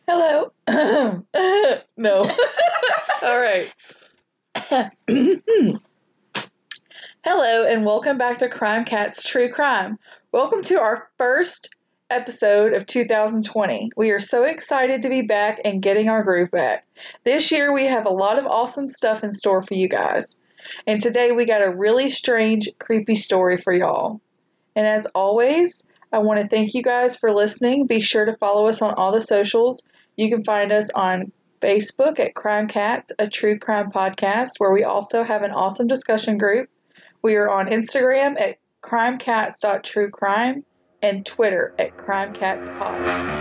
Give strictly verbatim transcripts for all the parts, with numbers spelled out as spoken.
Hello. No. All right. Hello, and welcome back to Crime Cats True Crime. Welcome to our first episode of two thousand twenty. We are so excited to be back and getting our groove back. This year, we have a lot of awesome stuff in store for you guys. And today, we got a really strange, creepy story for y'all. And as always, I want to thank you guys for listening. Be sure to follow us on all the socials. You can find us on Facebook at Crime Cats, a true crime podcast, where we also have an awesome discussion group. We are on Instagram at crimecats dot true crime and Twitter at crimecatspod.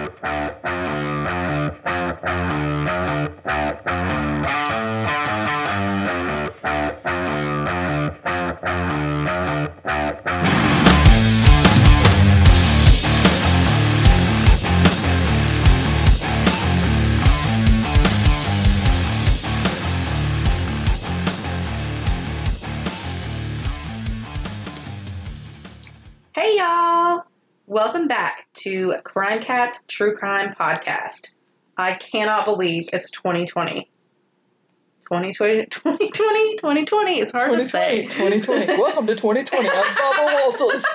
Hey y'all! Welcome back to Crime Cats True Crime Podcast. I cannot believe it's twenty twenty. twenty twenty, twenty twenty, twenty twenty. It's hard to say. twenty twenty. Welcome to twenty twenty. I'm Barbara Walters.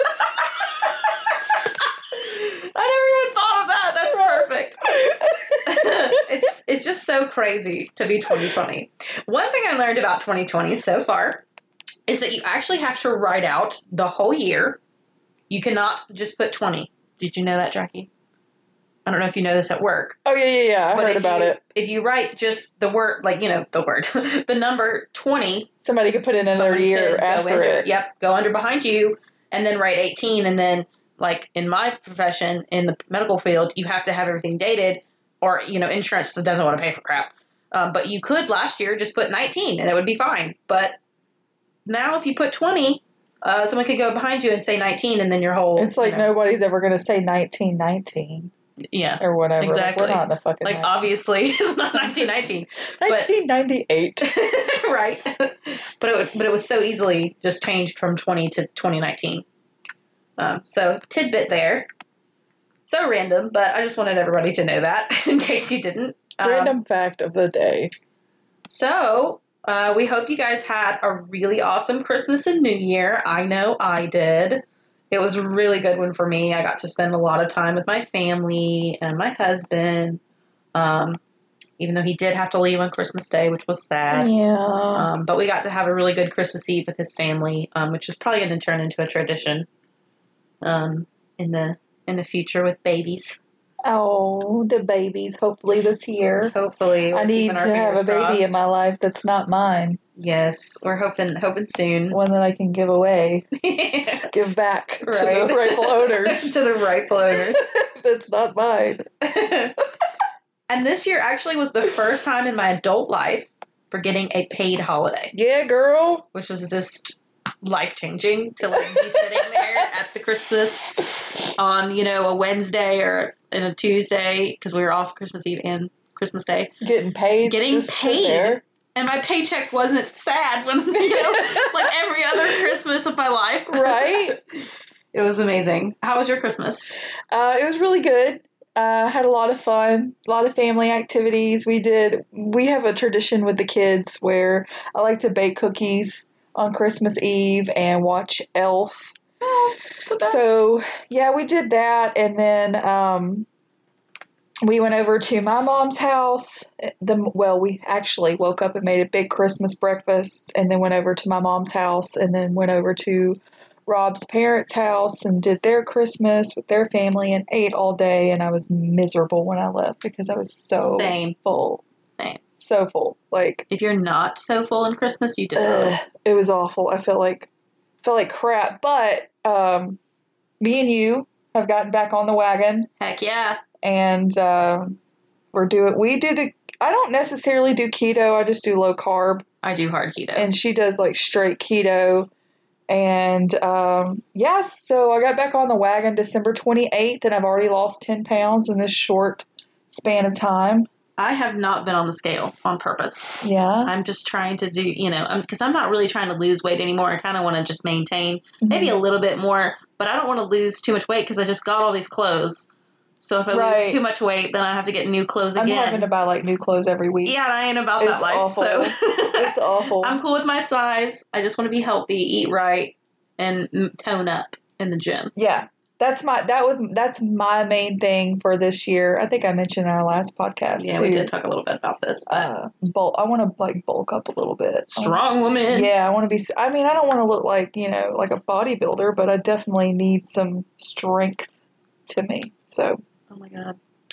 I never even thought of that. That's perfect. it's it's just so crazy to be twenty twenty. One thing I learned about twenty twenty so far is that you actually have to write out the whole year. You cannot just put twenty. Did you know that, Jackie? I don't know if you know this at work. Oh, yeah, yeah, yeah. I but heard about you, it. If you write just the word, like, you know, the word, the number twenty. Somebody could put in another year after under, it. Yep, go under behind you and then write eighteen. And then, like, in my profession, in the medical field, you have to have everything dated or, you know, insurance doesn't want to pay for crap. Um, but you could last year just put nineteen and it would be fine. But now if you put twenty... Uh, someone could go behind you and say nineteen, and then your whole... It's like you know, nobody's ever going to say nineteen nineteen. Yeah. Or whatever. Exactly. Like, we're not in the fucking... Like, nineteen obviously, it's not nineteen nineteen. nineteen ninety-eight. Right. But it, was, but it was so easily just changed from twenty to twenty nineteen. Um, so, tidbit there. So random, but I just wanted everybody to know that, in case you didn't. Um, Random fact of the day. So... Uh, we hope you guys had a really awesome Christmas and New Year. I know I did. It was a really good one for me. I got to spend a lot of time with my family and my husband, um, even though he did have to leave on Christmas Day, which was sad. Yeah. Um, but we got to have a really good Christmas Eve with his family, um, which is probably going to turn into a tradition um, in the in the future with babies. Oh, the babies. Hopefully this year. Hopefully. I need to have a baby crossed. in my life that's not mine. Yes, we're hoping hoping soon. One that I can give away. Give back Right. to the rightful owners. To the rightful owners. That's not mine. And this year actually was the first time in my adult life for getting a paid holiday. Yeah, girl. Which was just life-changing to like be sitting there at the Christmas on, you know, a Wednesday or in a Tuesday, because we were off Christmas Eve and Christmas Day. Getting paid. Getting paid. And my paycheck wasn't sad when, you know, like every other Christmas of my life. Right? It was amazing. How was your Christmas? Uh, it was really good. Uh, had a lot of fun, a lot of family activities. We did, we have a tradition with the kids where I like to bake cookies on Christmas Eve and watch Elf. Oh, the best. So, yeah, we did that. And then um, we went over to my mom's house. The Well, we actually woke up and made a big Christmas breakfast and then went over to my mom's house and then went over to Rob's parents' house and did their Christmas with their family and ate all day. And I was miserable when I left because I was so Same. full. Same. So full. Like, if you're not so full in Christmas, you did. uh, it was awful. I felt like felt like crap. But um, me and you have gotten back on the wagon. Heck yeah. And um, we're doing, we do the, I don't necessarily do keto. I just do low carb. I do hard keto. And she does like straight keto. And um, yes, yeah, so I got back on the wagon December twenty-eighth, and I've already lost ten pounds in this short span of time. I have not been on the scale on purpose. Yeah. I'm just trying to do, you know, because I'm, I'm not really trying to lose weight anymore. I kind of want to just maintain mm-hmm. maybe a little bit more, but I don't want to lose too much weight because I just got all these clothes. So if I Right. lose too much weight, then I have to get new clothes I'm again. having to buy like new clothes every week. Yeah, and I ain't about It's that life. awful. So It's awful. I'm cool with my size. I just want to be healthy, eat right, and m- tone up in the gym. Yeah. That's my that was that's my main thing for this year. I think I mentioned in our last podcast. Yeah, too. we did talk a little bit about this. But Uh, bulk. I want to like bulk up a little bit. strong woman. Yeah, I want to be. I mean, I don't want to look like you know like a bodybuilder, but I definitely need some strength to me. So. Oh my god.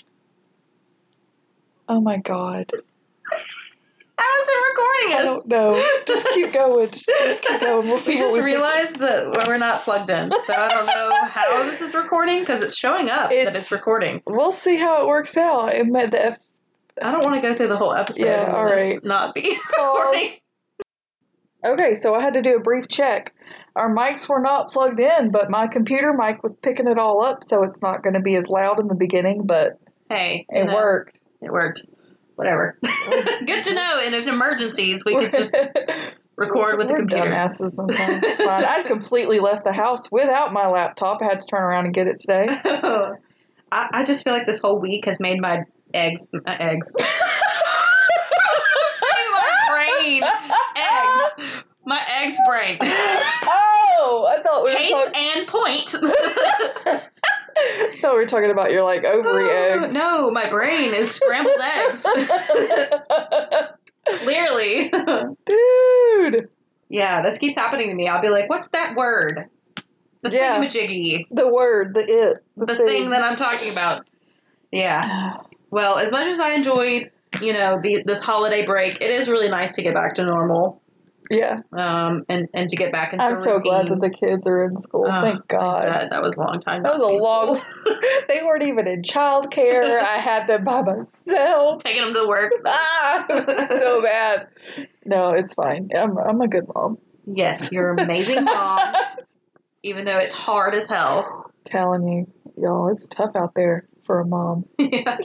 Oh my god. How is it recording us? I don't know. Just keep going. Just, just keep going. We'll see. We what just we realized that we're not plugged in, so I don't know how this is recording because it's showing up It's- that it's recording. We'll see how it works out. It might, the F- I don't want to go through the whole episode Yeah, and all this right. not be Pause. recording. Okay, so I had to do a brief check. Our mics were not plugged in, but my computer mic was picking it all up, so it's not going to be as loud in the beginning, but Hey, you it know, worked. It worked. Whatever. Good to know. And in emergencies, we could just record with the We're computer. dumbasses sometimes. It's fine. I'd completely left the house without my laptop. I had to turn around and get it today. I, I just feel like this whole week has made my eggs, my eggs. my brain, eggs, my eggs brain. Oh, I thought we were Case talking. and point. I thought we were talking about your like ovary Oh, eggs. no, my brain is scrambled eggs. Clearly. Dude, Yeah, this keeps happening to me. I'll be like, what's that word? The Yeah. thingamajiggy. the word, the it, the, The thing that I'm talking about. Yeah. Well, as much as I enjoyed, you know, the, this holiday break, it is really nice to get back to normal. Yeah, Um, and, and to get back into I'm a so routine. glad that the kids are in school. Oh, Thank God. God, that was a long time. That not was a being in long. school. They weren't even in childcare. I had them by myself. Taking them to work. Ah, it was so bad. No, it's fine. I'm I'm a good mom. Yes, you're an amazing mom, even though it's hard as hell. Telling you, y'all, it's tough out there for a mom. Yeah.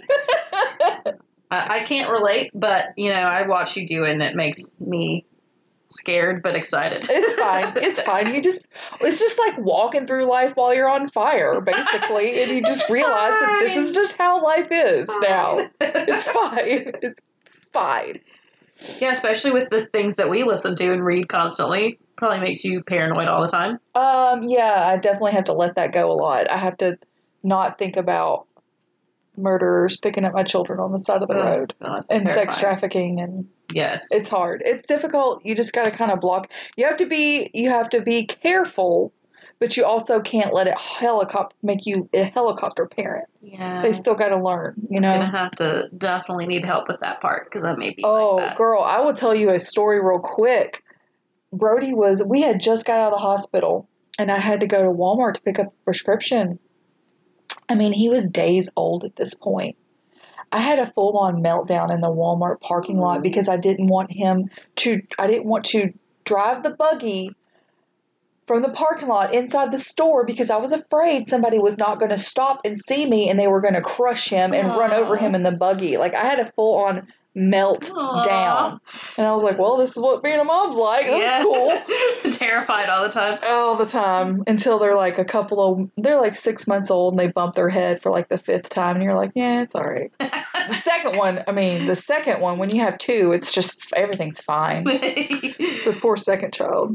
I, I can't relate, but, you know, I watch you do it, and it makes me scared but excited. It's fine. It's fine. You just, it's just like walking through life while you're on fire, basically, and you just It's realize that this fine. is just how life is It's now. fine. It's fine. It's fine. Yeah, especially with the things that we listen to and read constantly. Probably makes you paranoid all the time. Um, yeah, I definitely have to let that go a lot. I have to not think about murderers picking up my children on the side of the Oh, road God, and sex terrifying. trafficking, and Yes. it's hard. It's difficult. You just got to kind of block. You have to be. You have to be careful, but you also can't let it helicopter make you a helicopter parent. Yeah. They still got to learn. You I'm know. gonna have to definitely need help with that part because that may be Oh, like that. girl, I will tell you a story real quick. Brody was, we had just got out of the hospital, and I had to go to Walmart to pick up a prescription. I mean, he was days old at this point. I had a full-on meltdown in the Walmart parking lot because I didn't want him to, I didn't want to drive the buggy from the parking lot inside the store because I was afraid somebody was not going to stop and see me and they were going to crush him and Aw. run over him in the buggy. Like, I had a full-on melt Aw. down. And I was like, well, this is what being a mom's like. This Yeah. is cool. Terrified all the time. All the time until they're like a couple of, they're like six months old and they bump their head for like the fifth time. And you're like, yeah, it's all right. The second one, I mean, the second one, when you have two, it's just, everything's fine. The poor second child.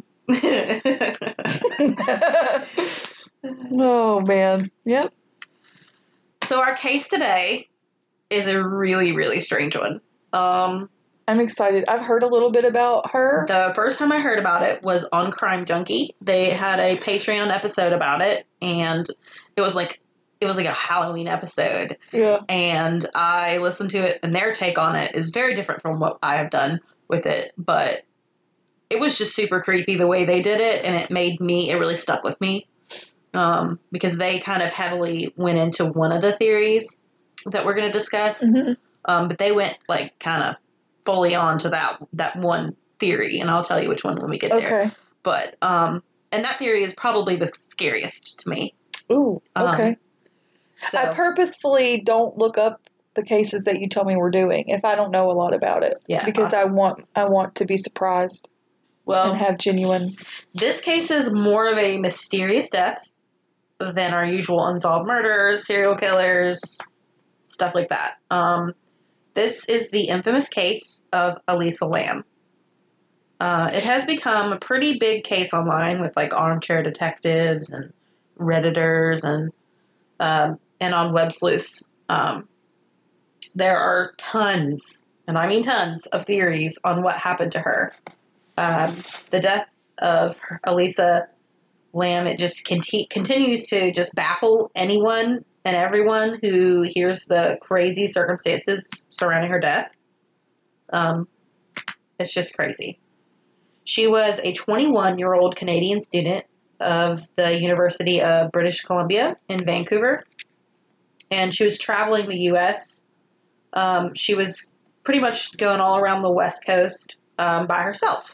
Oh, man. Yep. So our case today is a really, really strange one. Um, I'm excited. I've heard a little bit about her. the first time I heard about it was on Crime Junkie. They had a Patreon episode about it, and it was like it was like a Halloween episode. Yeah. And I listened to it, and their take on it is very different from what I have done with it, but it was just super creepy the way they did it, and it made me, it really stuck with me, um, because they kind of heavily went into one of the theories that we're going to discuss, Mm-hmm. um, but they went, like, kind of fully on to that, that one theory, and I'll tell you which one when we get there. Okay. But, um, and that theory is probably the scariest to me. Ooh, Um, okay. So, I purposefully don't look up the cases that you tell me we're doing if I don't know a lot about it. Yeah, Because awesome. I want I want to be surprised well, and have genuine. this case is more of a mysterious death. than our usual unsolved murders, serial killers, stuff like that. Um, this is the infamous case of Elisa Lam. Uh, it has become a pretty big case online with like armchair detectives and Redditors and um, and on web sleuths. Um, there are tons, and I mean tons, of theories on what happened to her. Um, the death of Elisa Lam, it just conti- continues to just baffle anyone and everyone who hears the crazy circumstances surrounding her death. Um, it's just crazy. She was a twenty-one-year-old Canadian student of the University of British Columbia in Vancouver, and she was traveling the U S. Um, she was pretty much going all around the West Coast um, by herself.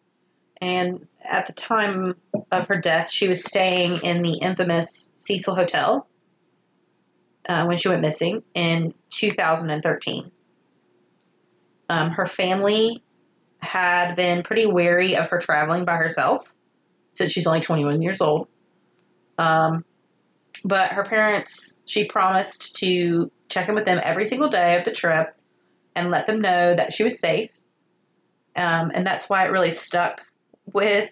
And at the time of her death, she was staying in the infamous Cecil Hotel uh, when she went missing in two thousand thirteen. Um, her family had been pretty wary of her traveling by herself since she's only twenty-one years old. Um, but her parents, she promised to check in with them every single day of the trip and let them know that she was safe. Um, and that's why it really stuck with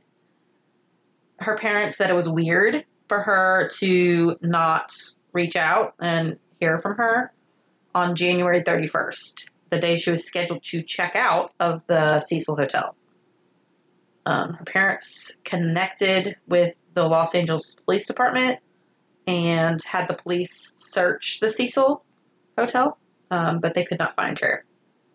her parents, that it was weird for her to not reach out and hear from her on January thirty-first, the day she was scheduled to check out of the Cecil Hotel. Um, her parents connected with the Los Angeles Police Department and had the police search the Cecil Hotel, um, but they could not find her.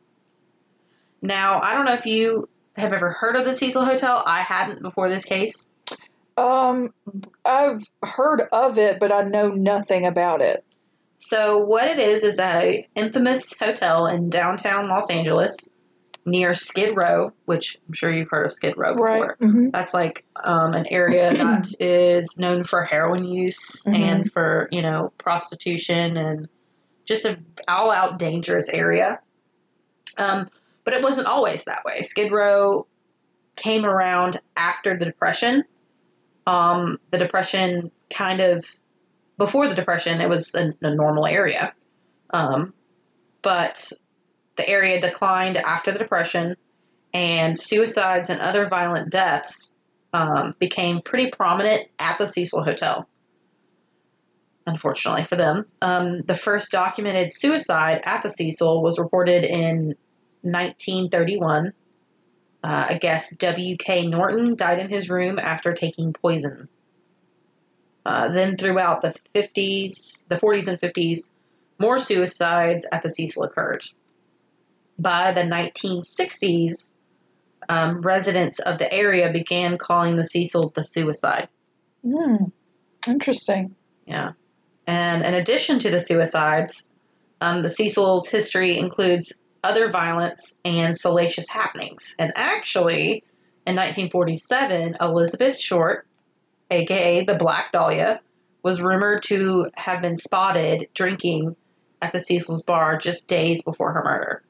Now, I don't know if you have ever heard of the Cecil Hotel. I hadn't before this case. Um, I've heard of it, but I know nothing about it. So what it is is a infamous hotel in downtown Los Angeles near Skid Row, which I'm sure you've heard of Skid Row before. Right. Mm-hmm. That's like um, an area that is known for heroin use mm-hmm. and for, you know, prostitution and just an all-out dangerous area. Um, but it wasn't always that way. Skid Row came around after the Depression. Um, the Depression kind of, before the Depression, it was a, a normal area. Um, but the area declined after the Depression, and suicides and other violent deaths um, became pretty prominent at the Cecil Hotel. Unfortunately for them. Um, the first documented suicide at the Cecil was reported in nineteen thirty-one. Uh, a guest, W K Norton, died in his room after taking poison. Uh, then throughout the fifties, the forties and fifties, more suicides at the Cecil occurred. By the nineteen sixties, um, residents of the area began calling the Cecil the Suicide. Hmm. Interesting. Yeah. And in addition to the suicides, um, the Cecil's history includes other violence and salacious happenings. And actually, in nineteen forty-seven, Elizabeth Short, a k a the Black Dahlia, was rumored to have been spotted drinking at the Cecil's bar just days before her murder.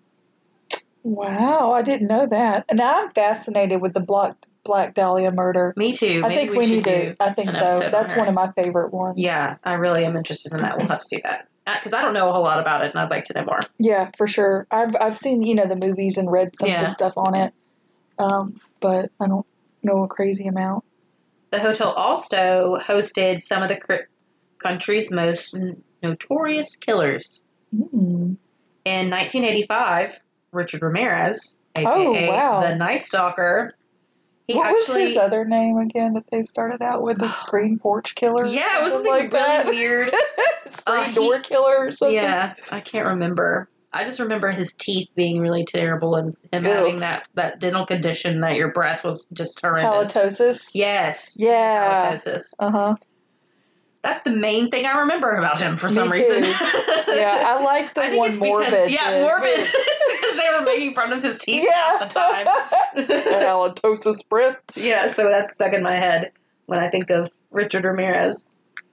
Wow, I didn't know that. And I'm fascinated with the Black Black Dahlia murder. Me too. I Maybe think we, we should need do to. I think an so. episode That's on one her. of my favorite ones. Yeah, I really am interested in that. We'll have to do that. Because I don't know a whole lot about it, and I'd like to know more. Yeah, for sure. I've I've seen, you know, the movies and read some Yeah. of the stuff on it, um, but I don't know a crazy amount. The hotel also hosted some of the cr- country's most n- notorious killers. Mm. In nineteen eighty-five, Richard Ramirez, a k a. Oh, wow. the Night Stalker, he what actually... was his other name again that they started out with? The Screen Porch Killer? Yeah, it was something like like really that. weird. Screen Uh, he- Door Killer or something? Yeah, I can't remember. I just remember his teeth being really terrible and him Ugh. having that, that dental condition that your breath was just horrendous. Halitosis? Yes. Yeah. Halitosis. Uh-huh. That's the main thing I remember about him for Me some too. reason. Yeah, I like the I think one it's morbid. because, yeah, bit. morbid. It's because they were making fun of his teeth Yeah. half the time. The halitosis breath. Yeah, so that's stuck in my head when I think of Richard Ramirez.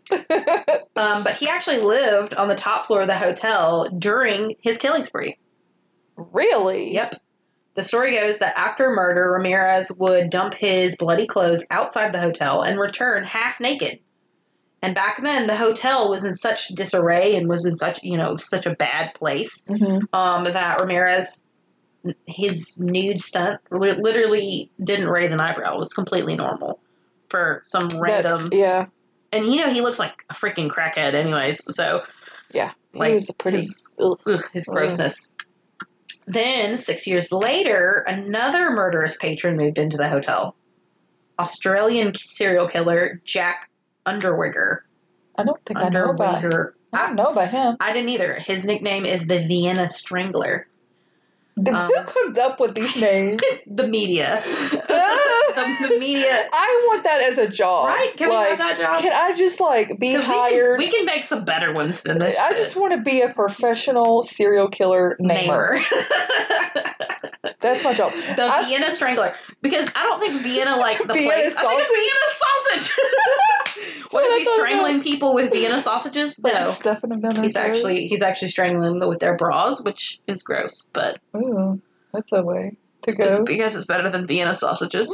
Um, but he actually lived on the top floor of the hotel during his killing spree. Really? Yep. The story goes that after murder, Ramirez would dump his bloody clothes outside the hotel and return half naked. And back then, the hotel was in such disarray and was in such, you know, such a bad place Mm-hmm. um, that Ramirez, his nude stunt, li- literally didn't raise an eyebrow. It was completely normal for some random. That, yeah. And you know, he looks like a freaking crackhead, anyways. So Yeah, he like was a pretty his, ugh. ugh, his grossness. Then six years later, another murderous patron moved into the hotel. Australian serial killer Jack Underweger. I don't think I know about him. Underweger. I don't I, know about him. I didn't either. His nickname is the Vienna Strangler. The, Um, who comes up with these names? the media. the, the media. I want that as a job. Right? Can like, we have that job? Can I just like be 'Cause hired? We can, we can make some better ones than this. I shit. just want to be a professional serial killer namer. Namer. That's my job. The I, Vienna Strangler. Because I don't think Vienna, like the Vienna place. sausage? I think it's Vienna sausage. What what is I he thought strangling about. people with Vienna sausages? Like No. stuffing them down their He's throat. actually he's actually strangling them with their bras, which is gross, but Ooh, that's a way to it's go. because it's better than Vienna sausages.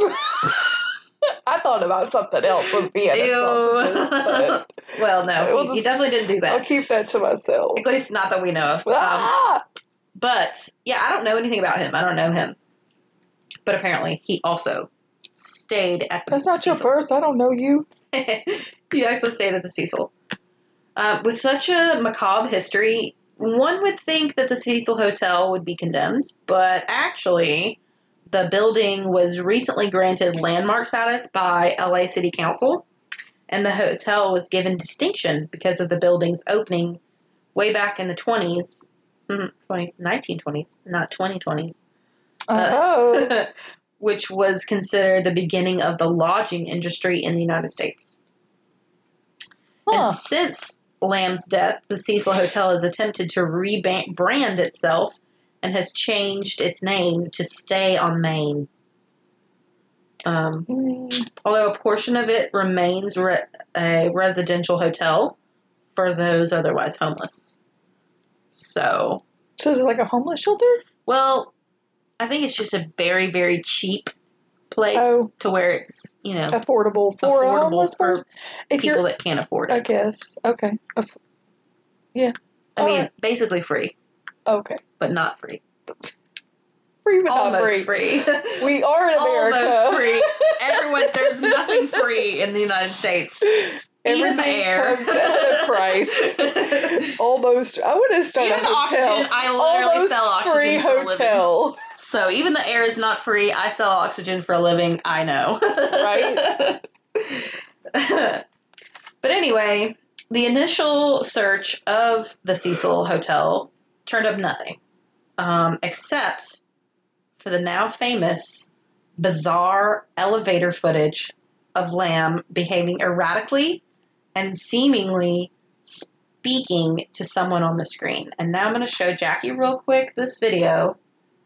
I thought about something else with Vienna Ew. sausages, but Well, no, We'll he, he just- definitely didn't do I'll that. keep that to myself. At least not that we know of. Um, Ah! but yeah, I don't know anything about him. I don't know him. But apparently, he also stayed at the That's not your Cecil. purse. I don't know you. He also stayed at the Cecil. Uh, with such a macabre history, one would think that the Cecil Hotel would be condemned, but actually, the building was recently granted landmark status by L A City Council, and the hotel was given distinction because of the building's opening way back in the twenties, twenties, nineteen twenties, not twenty twenties, Oh. which was considered the beginning of the lodging industry in the United States. Huh. And since Lamb's death, the Cecil Hotel has attempted to rebrand itself and has changed its name to Stay on Main. Um, Mm. although a portion of it remains re- a residential hotel for those otherwise homeless. So, So is it like a homeless shelter? well, I think it's just a very, very cheap place Oh. to where it's, you know, Affordable for a affordable homeless for person? If people you're, that can't afford I it. guess. Okay. Aff- I All mean, right. basically free, Okay. but not free. Free but not Almost free. free. We are in America. Almost free. Everyone, there's nothing free in the United States. Even the Everything air. comes at a price. Almost. I want to start Even a the hotel. oxygen, I literally Almost sell oxygen free for a living. hotel. So even the air is not free. I sell oxygen for a living. I know. Right? But anyway, the initial search of the Cecil Hotel turned up nothing, um, except for the now famous bizarre elevator footage of Lamb behaving erratically and seemingly speaking to someone on the screen. And now I'm going to show Jackie real quick this video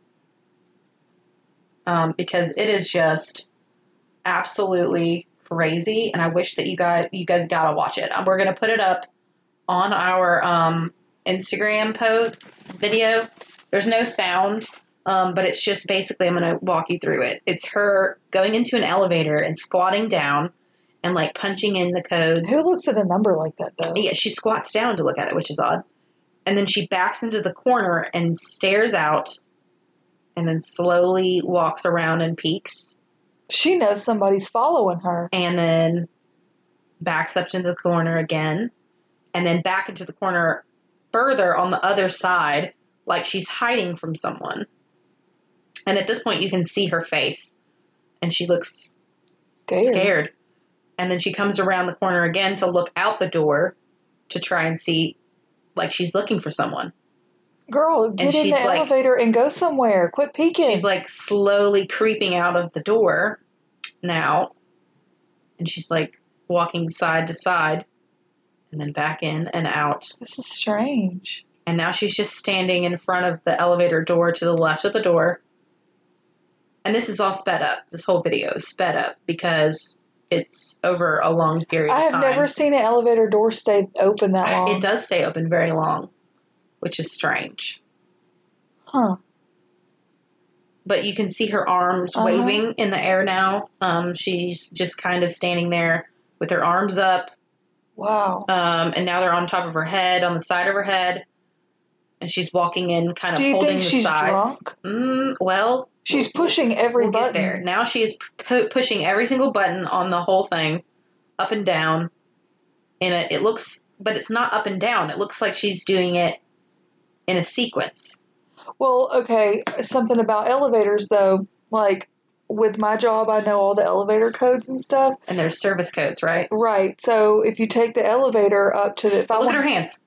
um, because it is just absolutely crazy, and I wish that you guys you guys gotta watch it. We're going to put it up on our um, Instagram post video. There's no sound. Um, but it's just basically, I'm going to walk you through it. It's her going into an elevator and squatting down and like punching in the codes. Who looks at a number like that, though? Yeah, she squats down to look at it, which is odd. And then she backs into the corner and stares out and then slowly walks around and peeks. She knows somebody's following her. And then backs up into the corner again. And then back into the corner further on the other side, like she's hiding from someone. And at this point, you can see her face. And she looks Scared. scared. And then she comes around the corner again to look out the door to try and see, like she's looking for someone. Girl, get And in she's the like- elevator and go somewhere. Quit peeking. She's like slowly creeping out of the door now. And she's like walking side to side and then back in and out. This is strange. And now she's just standing in front of the elevator door to the left of the door. And this is all sped up. This whole video is sped up because it's over a long period I of have time. never seen an elevator door stay open that long. It does stay open very long, which is strange. Huh. But you can see her arms Uh-huh. waving in the air now. Um, she's just kind of standing there with her arms up Wow. Um, and now they're on top of her head, on the side of her head. And she's walking in, kind of Do you holding think the she's sides. drunk? Mm, well, She's pushing every we'll button. get there. Now she's pu- pushing every single button on the whole thing, up and down. In a, it looks, but it's not up and down. It looks like she's doing it in a sequence. Well, okay, something about elevators though. Like with my job, I know all the elevator codes and stuff. And there's service codes, right? Right. So if you take the elevator up to the, if But I look want, at her hands.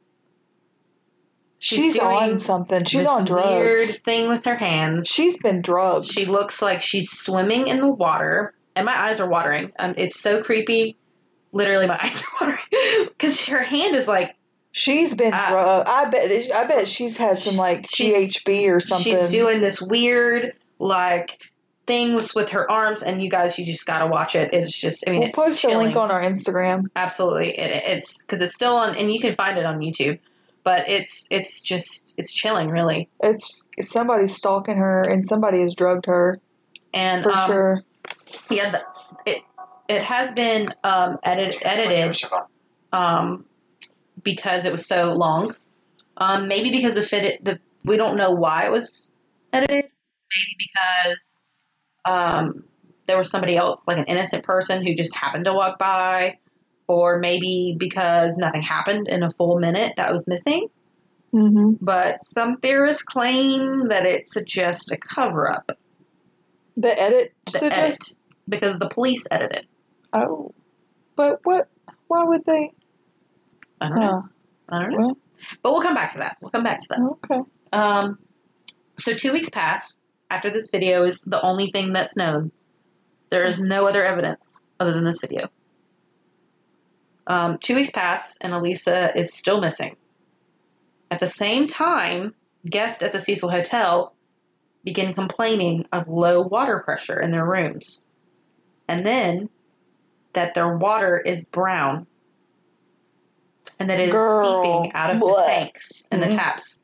she's, She's on doing something. She's this on drugs. weird thing with her hands. She's been drugged. She looks like she's swimming in the water, and my eyes are watering. Um, it's so creepy. Literally, my eyes are watering because her hand is like. She's been Uh, drugged. I bet. I bet she's had some like she's- G H B or something. She's doing this weird like thing with, with her arms, and you guys, you just gotta watch it. It's just, I mean, We'll it's post chilling. a link on our Instagram. Absolutely, it, it's because it's still on, and you can find it on YouTube. But it's it's just it's chilling, really. It's, it's somebody's stalking her, and somebody has drugged her And for um, sure. yeah, the, it it has been um, edit, edited um, because it was so long. Um, maybe because the fit the we don't know why it was edited. Maybe because um, there was somebody else, like an innocent person, who just happened to walk by. Or maybe because nothing happened in a full minute that was missing. Mm-hmm. But some theorists claim that it's just a cover-up. The edit. The suggest- edit. Because the police edited. Oh, but what? Why would they? I don't know. Huh. I don't know. Well, But we'll come back to that. We'll come back to that. okay. Um, so two weeks pass after this video is the only thing that's known. There is no other evidence other than this video. Um, two weeks pass, and Elisa is still missing. At the same time, guests at the Cecil Hotel begin complaining of low water pressure in their rooms. And then that their water is brown. And that it is Girl. seeping out of Blech. the tanks and Mhm. the taps.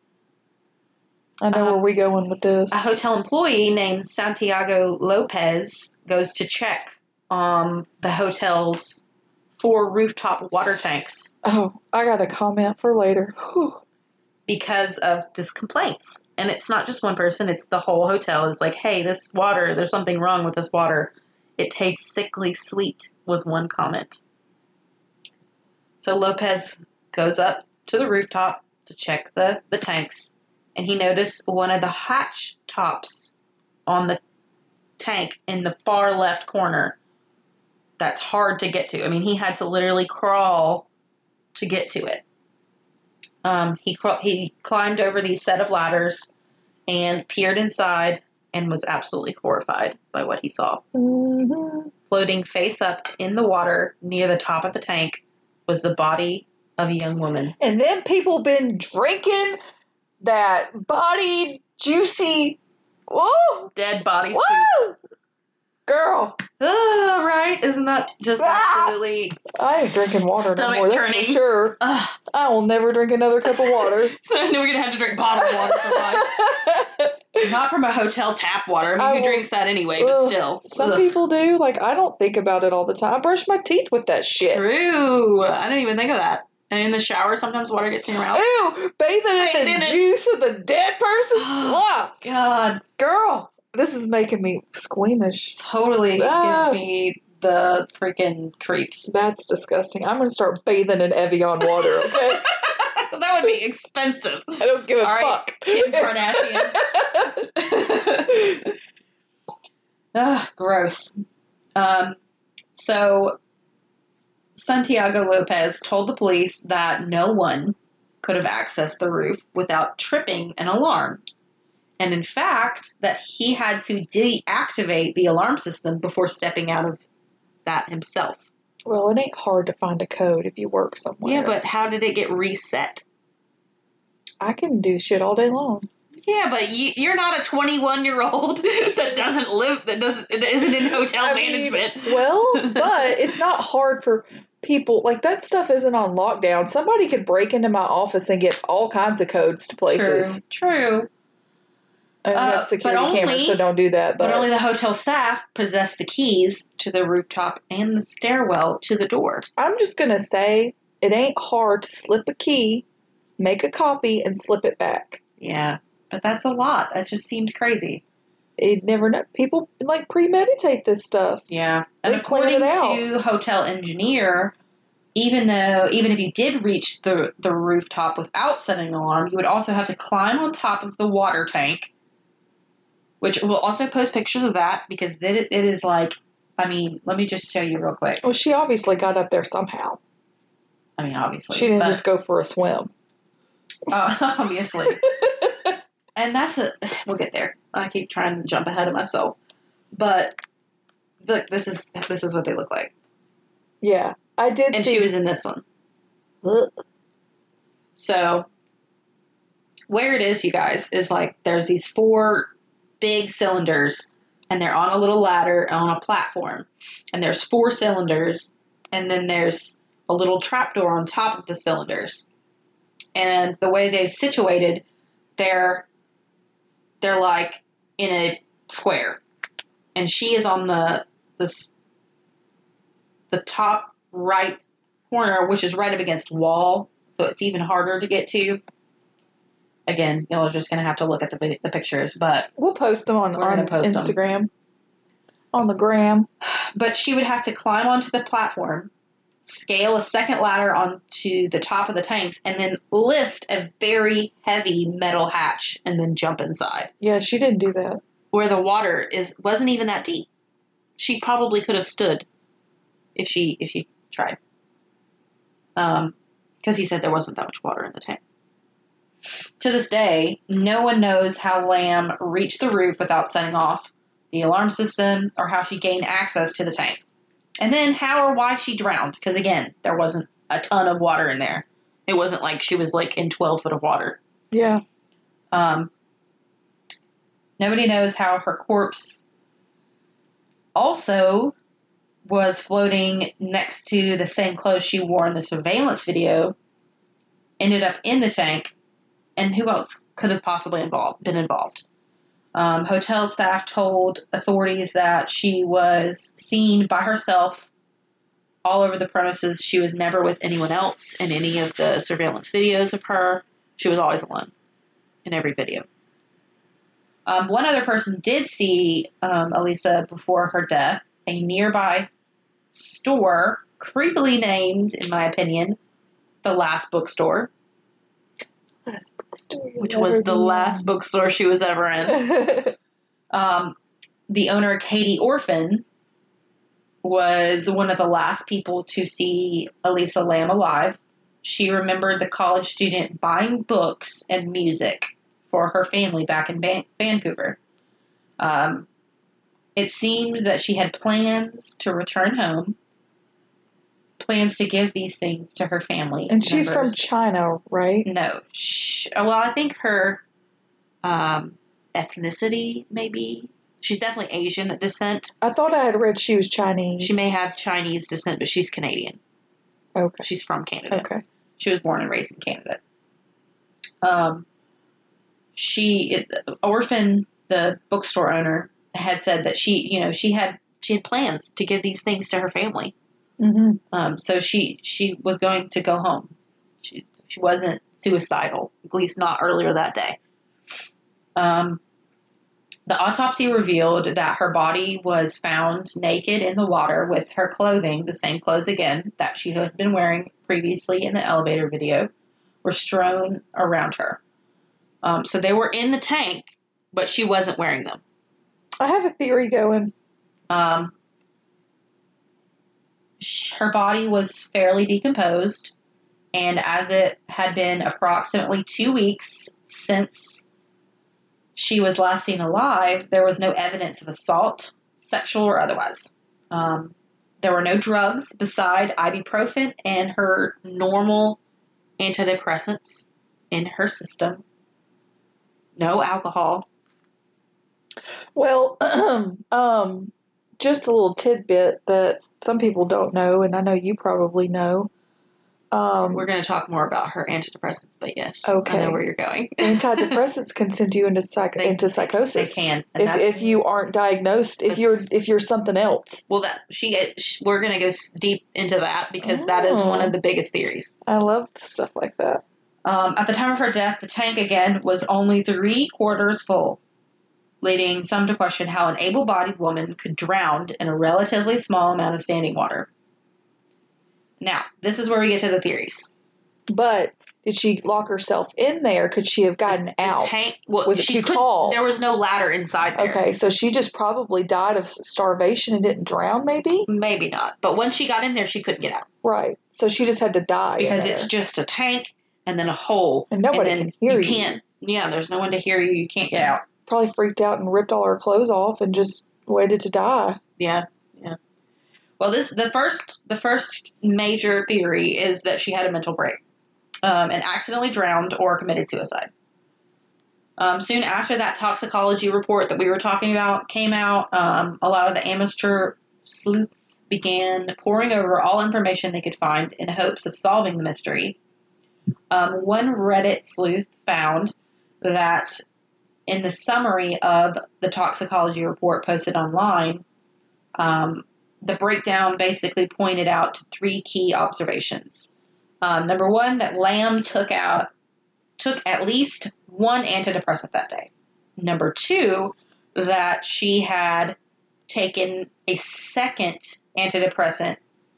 I know Um, where we going with this. A hotel employee named Santiago Lopez goes to check um, the hotel's four rooftop water tanks Oh, I got a comment for later. Whew. because of this complaints. And it's not just one person, it's the whole hotel. It's like, hey, this water, there's something wrong with this water. It tastes sickly sweet, was one comment. So Lopez goes up to the rooftop to check the, the tanks, and he noticed one of the hatch tops on the tank in the far left corner. That's hard to get to. I mean, he had to literally crawl to get to it. Um, he craw- he climbed over these set of ladders and peered inside and was absolutely horrified by what he saw. Mm-hmm. Floating face up in the water near the top of the tank was the body of a young woman. And then people been drinking that body juicy. Woo! Dead body soup. Woo! Girl, Oh, right? Isn't that just Ah! absolutely... I ain't drinking water no Stomach more. That's turning. for sure. Ugh. I will never drink another cup of water. So I know we're going to have to drink bottled water for life. Not from a hotel tap water. I mean, I who will- drinks that anyway, but Ugh. still. Some Ugh. people do. Like, I don't think about it all the time. I brush my teeth with that shit. True. I didn't even think of that. And in the shower, sometimes water gets in your mouth. Ew! Bathing in Bathing the in it. juice of the dead person? Ugh. God. Girl, this is making me squeamish. Totally Ah. gives me the freaking creeps. That's disgusting. I'm going to start bathing in Evian water, okay? That would be expensive. I don't give a All right, fuck. Kim Kardashian. Ugh, gross. Um, so, Santiago Lopez told the police that no one could have accessed the roof without tripping an alarm. And in fact, that he had to deactivate the alarm system before stepping out of that himself. Well, it ain't hard to find a code if you work somewhere. Yeah, but how did it get reset? I can do shit all day long. Yeah, but you, you're not a twenty-one-year-old that doesn't live, that doesn't, that isn't in hotel I mean, management. well, but it's not hard for people. Like, that stuff isn't on lockdown. Somebody could break into my office and get all kinds of codes to places. True. True. And we Uh, have security but only- cameras, so don't do that. But But, only the hotel staff possessed the keys to the rooftop and the stairwell to the door. I'm just going to say it ain't hard to slip a key, make a copy, and slip it back. Yeah, but that's a lot. That just seems crazy. You'd never know. People, like, premeditate this stuff. Yeah. And They according plan it to hotel engineer, even though, even if you did reach the, the rooftop without setting an alarm, you would also have to climb on top of the water tank, which we'll also post pictures of that because it, it is like, I mean, let me just show you real quick. Well, she obviously got up there somehow. I mean, obviously. She didn't but, just go for a swim. Uh, obviously. And that's a, we'll get there. I keep trying to jump ahead of myself. But, look, this is, this is what they look like. Yeah. I did And see. she was in this one. Ugh. So, where it is, you guys, is like there's these four big cylinders, and they're on a little ladder on a platform. And there's four cylinders, and then there's a little trapdoor on top of the cylinders. And the way they've situated, they're they're like in a square, and she is on the the the top right corner, which is right up against the wall, so it's even harder to get to. Again, y'all are just going to have to look at the vid- the pictures, but We'll post them on, We're on gonna post 'em. Instagram. On the gram. but she would have to climb onto the platform, scale a second ladder onto the top of the tanks, and then lift a very heavy metal hatch and then jump inside, Yeah, she didn't do that. where the water is wasn't even that deep. She probably could have stood if she if she tried. Um, because he said there wasn't that much water in the tank. To this day, no one knows how Lamb reached the roof without setting off the alarm system or how she gained access to the tank. And then how or why she drowned, because again, there wasn't a ton of water in there. It wasn't like she was like in twelve foot of water. Yeah. Um, nobody knows how her corpse also was floating next to the same clothes she wore in the surveillance video, ended up in the tank, and who else could have possibly involved, been involved? Um, hotel staff told authorities that she was seen by herself all over the premises. She was never with anyone else in any of the surveillance videos of her. She was always alone in every video. Um, one other person did see um, Elisa before her death. A nearby store, creepily named, in my opinion, the last bookstore, Last bookstore you'll which ever was the be last in. bookstore she was ever in. Um, the owner, Katie Orphan, was one of the last people to see Elisa Lamb alive. She remembered the college student buying books and music for her family back in Ban- Vancouver. Um, it seemed that she had plans to return home, plans to give these things to her family. And she's from members. China, right? No. Sh- well, I think her um, ethnicity, maybe. She's definitely Asian descent. I thought I had read she was Chinese. She may have Chinese descent, but she's Canadian. Okay. She's from Canada. Okay. She was born and raised in Canada. Um, she, it, Orphan, the bookstore owner, had said that she, you know, she had she had plans to give these things to her family. Mm-hmm. Um, so she she was going to go home. She she wasn't suicidal, at least not earlier that day. Um, the autopsy revealed that her body was found naked in the water with her clothing, the same clothes again that she had been wearing previously in the elevator video, were strewn around her. Um, so they were in the tank, but she wasn't wearing them. I have a theory going. Um, her body was fairly decomposed, and as it had been approximately two weeks since she was last seen alive, there was no evidence of assault, sexual or otherwise. Um, there were no drugs beside ibuprofen and her normal antidepressants in her system. No alcohol. Well, um, just a little tidbit that some people don't know, and I know you probably know. Um, We're going to talk more about her antidepressants, but yes, Okay. I know where you're going. Antidepressants can send you into psych- They- into psychosis. They can. and If that's- if you aren't diagnosed, if you're That's- if you're something else. well, that she, she we're going to go s- deep into that because that is one Oh. of the biggest theories. I love stuff like that. Um, at the time of her death, the tank again was only three quarters full, leading some to question how an able-bodied woman could drown in a relatively small amount of standing water. Now, this is where we get to the theories. But did she lock herself in there? Could she have gotten The out? tank well, Was it she too couldn't- tall? There was no ladder inside there. Okay, so she just probably died of starvation and didn't drown, maybe? Maybe not. But once she got in there, she couldn't get out. Right. So she just had to die. in Because there. it's just a tank and then a hole. And nobody and then can hear you. can't. Yeah, there's no one to hear you. You can't get out. Probably freaked out and ripped all her clothes off and just waited to die. Yeah, yeah. Well, this the first the first major theory is that she had a mental break, um, and accidentally drowned or committed suicide. Um, soon after that toxicology report that we were talking about came out, um, a lot of the amateur sleuths began poring over all information they could find in hopes of solving the mystery. Um, one Reddit sleuth found that in the summary of the toxicology report posted online, um, the breakdown basically pointed out to three key observations. Um, number one, that Lamb took out took at least one antidepressant that day. Number two, that she had taken a second antidepressant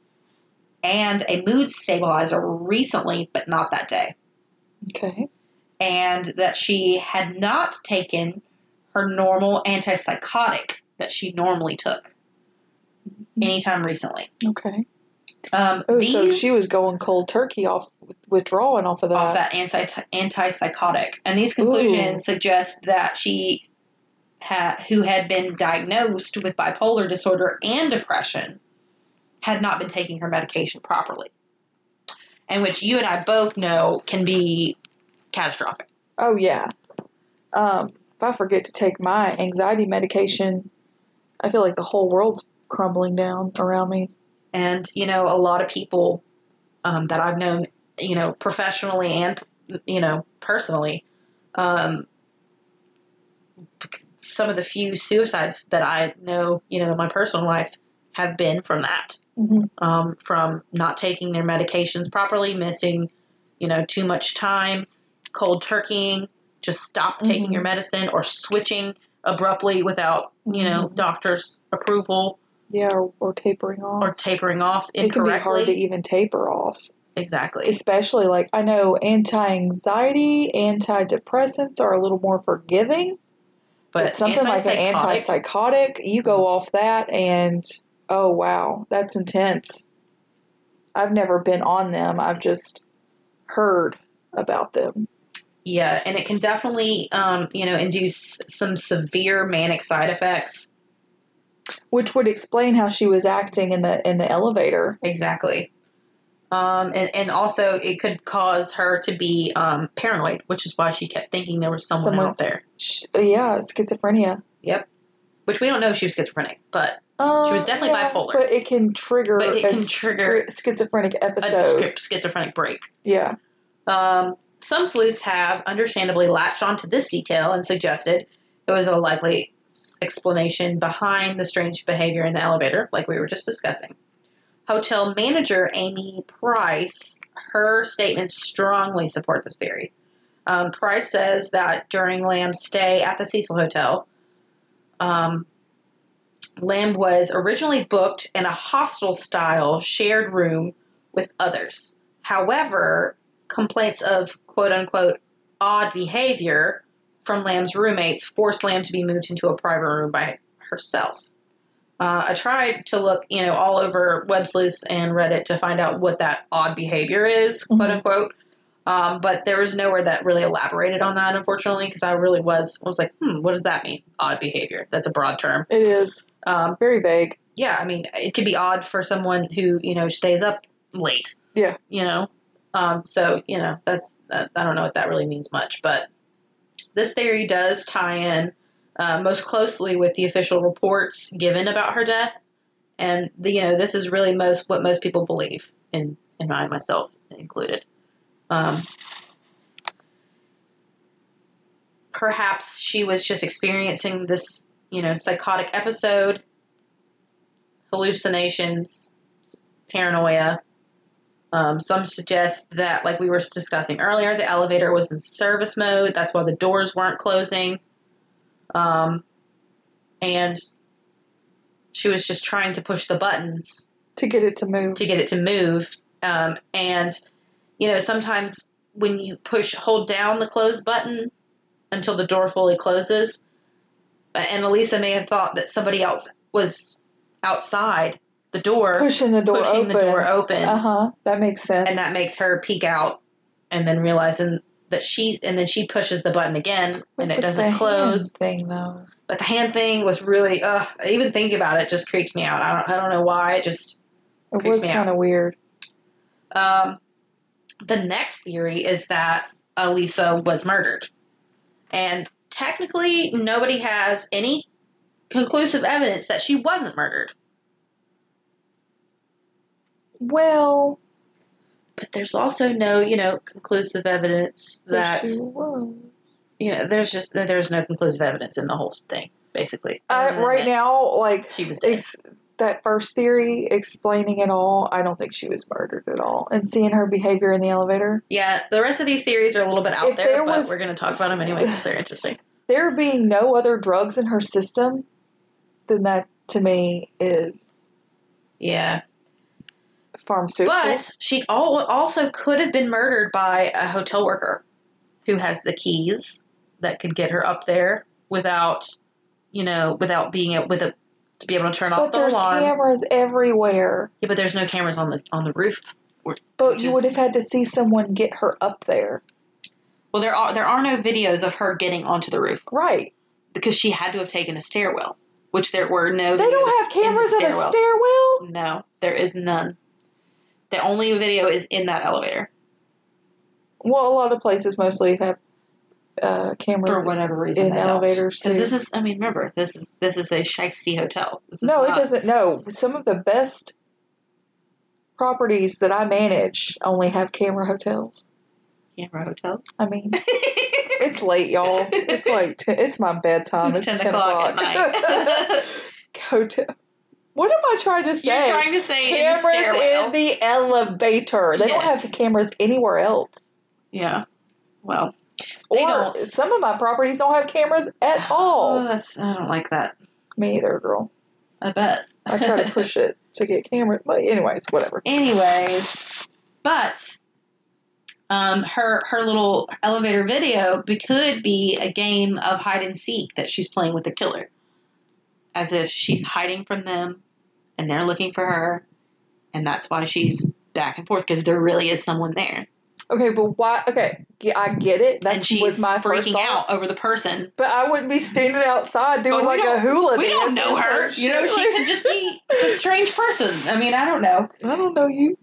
and a mood stabilizer recently, but not that day. Okay. And that she had not taken her normal antipsychotic that she normally took anytime recently. Okay. Um, Oh, these, so she was going cold turkey off withdrawing off of that. off that anti antipsychotic, and these conclusions Ooh. suggest that she had, who had been diagnosed with bipolar disorder and depression, had not been taking her medication properly, and which you and I both know can be catastrophic. Oh, yeah. Um, if I forget to take my anxiety medication, I feel like the whole world's crumbling down around me. And, you know, a lot of people um, that I've known, you know, professionally and, you know, personally, um, some of the few suicides that I know, you know, in my personal life have been from that. Mm-hmm. Um, from not taking their medications properly, missing, you know, too much time, cold turkeying, just stop taking Mm-hmm. your medicine, or switching abruptly without, you know, Mhm. doctor's approval, Yeah, or, or tapering off. or tapering off it can be incorrectly. hard to even taper off. Exactly. Especially, like, I know anti-anxiety, antidepressants are a little more forgiving. But, But something like an antipsychotic- antipsychotic, you go off that and, oh, wow, that's intense. I've never been on them. I've just heard about them. Yeah, and it can definitely, um, you know, induce some severe manic side effects. Which would explain how she was acting in the in the elevator. Exactly. Um, and, and also it could cause her to be um, paranoid, which is why she kept thinking there was someone, Someone- out there. Sh- Yeah, schizophrenia. Yep. Which we don't know if she was schizophrenic, but Uh, She was definitely yeah, bipolar. But it can trigger But it a can trigger schi- schizophrenic a episode. schi- schizophrenic break. Yeah. Um, some sleuths have understandably latched onto this detail and suggested it was a likely s- explanation behind the strange behavior in the elevator, like we were just discussing. Hotel manager Amy Price, her statements strongly support this theory. Um, Price says that during Lamb's stay at the Cecil Hotel, um, Lamb was originally booked in a hostel-style shared room with others. However, complaints of quote-unquote odd behavior from Lamb's roommates forced Lamb to be moved into a private room by herself. Uh, I tried to look, you know, all over web sleuths and Reddit to find out what that odd behavior is, Mhm. quote-unquote. Um, but there was nowhere that really elaborated on that, unfortunately, because I really was was like, hmm, what does that mean? Odd behavior. That's a broad term. It is. Um, Very vague. yeah, I mean, it could be odd for someone who, you know, stays up late. Yeah. You know? Um, so, you know, that's, that, I don't know what that really means much, but this theory does tie in uh, most closely with the official reports given about her death. And, the, you know, this is really most what most people believe in, in my, myself included. Um, perhaps she was just experiencing this, you know, psychotic episode, hallucinations, paranoia. Um, some suggest that, like we were discussing earlier, the elevator was in service mode. That's why the doors weren't closing. Um, and she was just trying to push the buttons to get it to move. To get it to move. Um, and, you know, sometimes when you push, hold down the close button until the door fully closes, and Elisa may have thought that somebody else was outside the door. Pushing the door pushing open. the door open. Uh-huh. That makes sense. And that makes her peek out and then realizing that she, and then she pushes the button again and it doesn't the close. Hand thing, though. But the hand thing was really, ugh, even thinking about it just creeps me out. I don't, I don't know why. It just It was kind of weird. Um, the next theory is that Elisa was murdered. And technically, nobody has any conclusive evidence that she wasn't murdered. Well, but there's also no, you know, conclusive evidence that she was. You know, there's just there's no conclusive evidence in the whole thing, basically. Uh, right now, like she was dead. Ex- that first theory explaining it all, I don't think she was murdered at all. And seeing her behavior in the elevator. Yeah, the rest of these theories are a little bit out if there, there but was, we're going to talk about them anyway because they're interesting. There being no other drugs in her system, then that to me is yeah. pharmaceuticals. But she also could have been murdered by a hotel worker who has the keys that could get her up there without, you know, without being able, with a, to be able to turn but off the alarm. But there's cameras everywhere. Yeah, but there's no cameras on the on the roof. Or, but you is, would have had to see someone get her up there. Well, there are there are no videos of her getting onto the roof, right? Because she had to have taken a stairwell, which there were no. They don't have cameras in, in a stairwell. No, there is none. The only video is in that elevator. Well, a lot of places mostly have uh, cameras for whatever reason in elevators too. Because this is, I mean, remember this is this is a shiesty hotel. This is no, not, it doesn't. No, some of the best properties that I manage only have camera hotels. Camera hotels. I mean, it's late, y'all. It's like t- it's my bedtime. It's, it's ten, ten o'clock, o'clock at night. Hotel. What am I trying to say? You're trying to say cameras in the, in the elevator. They yes. don't have cameras anywhere else. Yeah. Well, or they don't. Some of my properties don't have cameras at all. Oh, that's, I don't like that. Me either, girl. I bet. I try to push it to get cameras, but anyways, whatever. Anyways, but um, her her little elevator video could be a game of hide and seek that she's playing with the killer, as if she's hiding from them. And they're looking for her, and that's why she's back and forth, because there really is someone there. Okay, but why? Okay, yeah, I get it. That was my freaking first out over the person. But I wouldn't be standing outside doing like a hula We dance. don't know her. You know, she could just be a strange person. I mean, I don't know. I don't know you.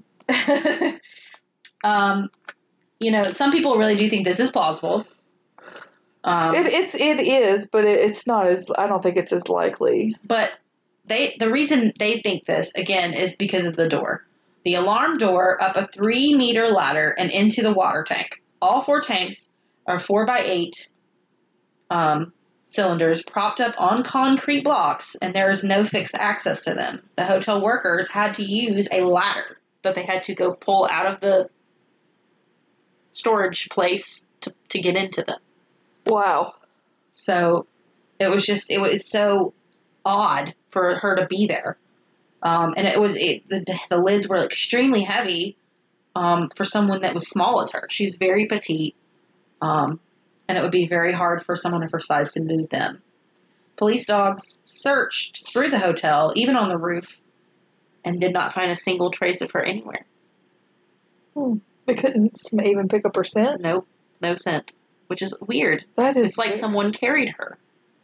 um, you know, some people really do think this is plausible. Um, it, it's it is, but it, it's not as. I don't think it's as likely. But. They the reason they think this, again, is because of the door. The alarm door up a three meter ladder and into the water tank. All four tanks are four by eight um, cylinders propped up on concrete blocks, and there is no fixed access to them. The hotel workers had to use a ladder that they had to go pull out of the storage place to, to get into them. Wow. So it was just, it was so odd for her to be there. Um, and it was, it, the, the lids were extremely heavy um, for someone that was small as her. She's very petite. Um, and it would be very hard for someone of her size to move them. Police dogs searched through the hotel, even on the roof, and did not find a single trace of her anywhere. Hmm. They couldn't even pick up her scent? Nope. No scent. Which is weird. That is It's like weird. someone carried her.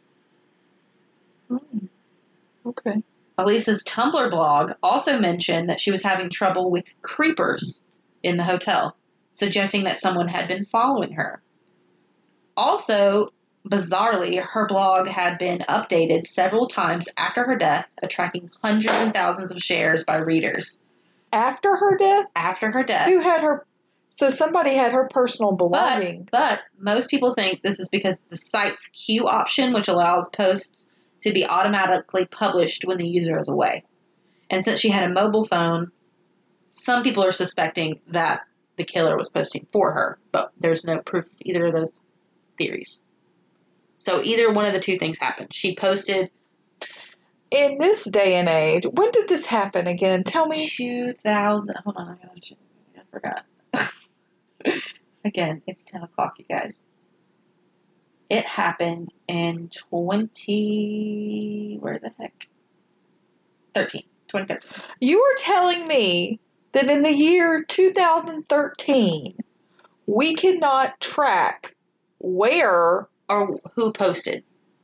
Hmm. Okay. Elisa's Tumblr blog also mentioned that she was having trouble with creepers in the hotel, suggesting that someone had been following her. Also, bizarrely, her blog had been updated several times after her death, attracting hundreds and thousands of shares by readers. After her death? After her death. Who had her So somebody had her personal But, belongings. but most people think this is because the site's queue option, which allows posts to be automatically published when the user is away. And since she had a mobile phone, some people are suspecting that the killer was posting for her, but there's no proof of either of those theories. So either one of the two things happened. She posted... In this day and age, when did this happen again? Tell me. two thousand... Hold on, I gotta check. I forgot. Again, it's ten o'clock, you guys. It happened in twenty... Where the heck? thirteen. twenty thirteen. You were telling me that in the year two thousand thirteen, we cannot track where... Or who posted.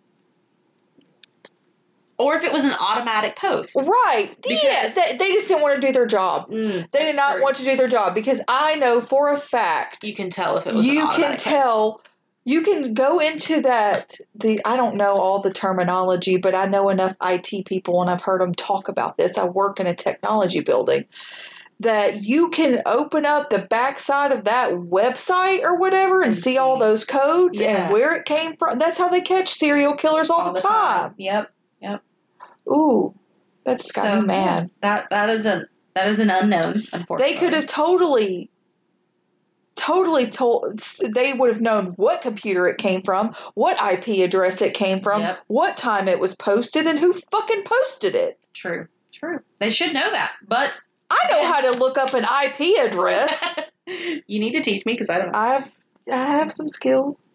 Or if it was an automatic post. Right. Yeah, they, they just didn't want to do their job. Mm, they did not true. want to do their job because I know for a fact... You can tell if it was You an automatic can tell... post. You can go into that, the I don't know all the terminology, but I know enough I T people and I've heard them talk about this. I work in a technology building. That you can open up the backside of that website or whatever and, and see, see all those codes yeah. and where it came from. That's how they catch serial killers all, all the, the time. time. Yep, yep. Ooh, that just got so, me mad. That that is a that is an unknown. Unfortunately, they could have totally, totally told. They would have known what computer it came from, what I P address it came from, yep. what time it was posted, and who fucking posted it. True, true. They should know that, but. I know how to look up an I P address. You need to teach me because I don't know. I have, I have some skills.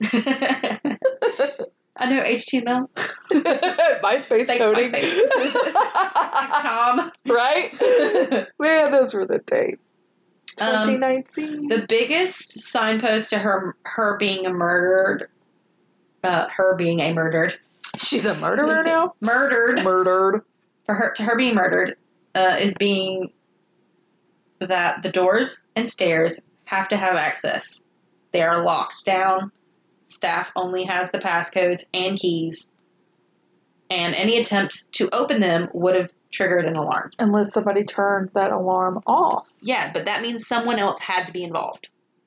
I know H T M L. MySpace Thanks, coding. MySpace. Thanks, Tom. Right? Man, those were the days. twenty nineteen. Um, the biggest signpost to her her being murdered, uh, her being a murdered. She's a murderer now? Murdered. Murdered. For her, to her being murdered uh, is being... that the doors and stairs have to have access. They are locked down. Staff only has the passcodes and keys. And any attempt to open them would have triggered an alarm. Unless somebody turned that alarm off. Yeah, but that means someone else had to be involved.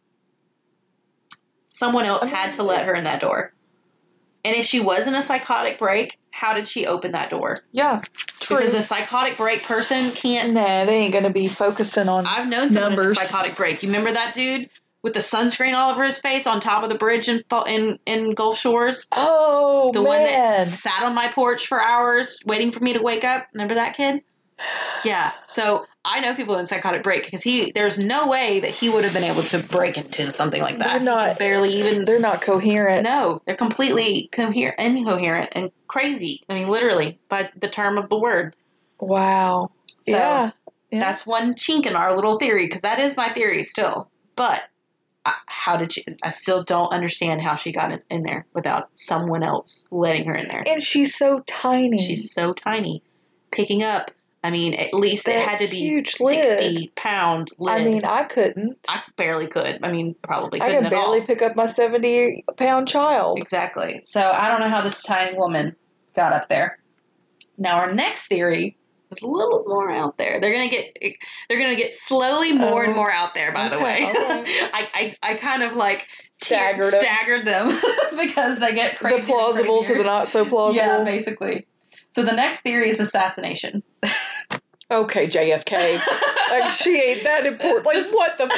Someone else I mean, had to let her in that door. And if she was in a psychotic break, how did she open that door? Yeah, true. Because a psychotic break person can't... Nah, they ain't going to be focusing on I've known someone numbers. in a psychotic break. You remember that dude with the sunscreen all over his face on top of the bridge in in, in Gulf Shores? Oh, the man. The one that sat on my porch for hours waiting for me to wake up. Remember that kid? Yeah. So I know people in psychotic break because he. There's no way that he would have been able to break into something like that. They're not barely even. They're not coherent. No, they're completely coherent, incoherent, and crazy. I mean, literally by the term of the word. Wow. So yeah. yeah. That's one chink in our little theory because that is my theory still. But I, how did she? I still don't understand how she got in, in there without someone else letting her in there. And she's so tiny. She's so tiny, picking up. I mean, at least that it had to be sixty lid. pound lid. I mean, I couldn't. I barely could. I mean, probably couldn't I can at barely all. pick up my seventy pound child. Exactly. So I don't know how this tiny woman got up there. Now our next theory is a little more out there. They're gonna get they're gonna get slowly more oh, and more out there. By okay, the way, okay. I, I I kind of like staggered them, staggered them because they get crazy. The plausible to the not so plausible. Yeah, basically. So the next theory is assassination. Okay, J F K. Like, she ain't that important. Like, what the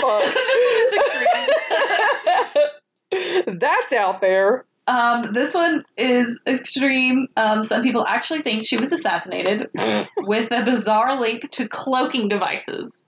fuck? That's out there. Um, this one is extreme. Um, some people actually think she was assassinated with a bizarre link to cloaking devices.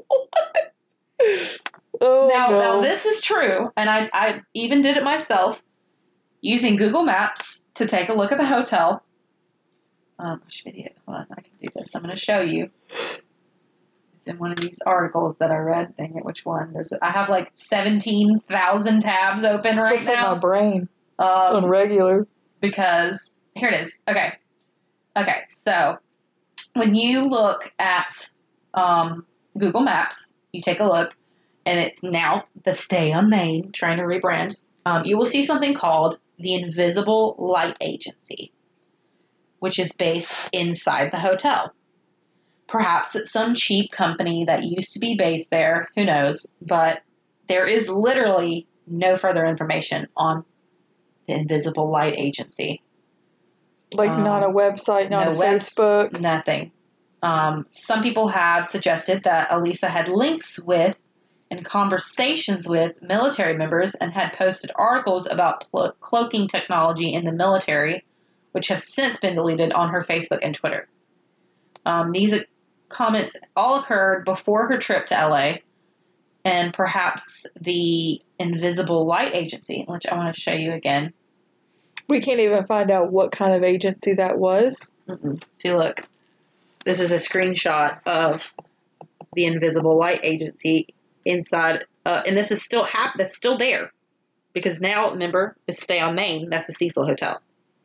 Oh, now, no. now, this is true, and I, I even did it myself using Google Maps to take a look at the hotel. Um, which video? Hold on, I can do this. I'm going to show you. It's in one of these articles that I read. Dang it, which one? There's. I have like seventeen thousand tabs open right Looks now. Like my brain. Um, on regular. Because, here it is. Okay. Okay, so when you look at um, Google Maps, you take a look, and it's now the Stay on Main, trying to rebrand. Um, you will see something called the Invisible Light Agency, which is based inside the hotel. Perhaps it's some cheap company that used to be based there. Who knows? But there is literally no further information on the Invisible Light Agency. Like, um, not a website, not no a webs- Facebook? Nothing. Um, some people have suggested that Elisa had links with and conversations with military members and had posted articles about clo- cloaking technology in the military, which have since been deleted on her Facebook and Twitter. Um, these comments all occurred before her trip to L A, and perhaps the Invisible Light Agency, which I want to show you again. We can't even find out what kind of agency that was. Mm-mm. See, look. This is a screenshot of the Invisible Light Agency inside, uh, and this is still hap- that's still there, because now, remember, it's Stay on Main. That's the Cecil Hotel.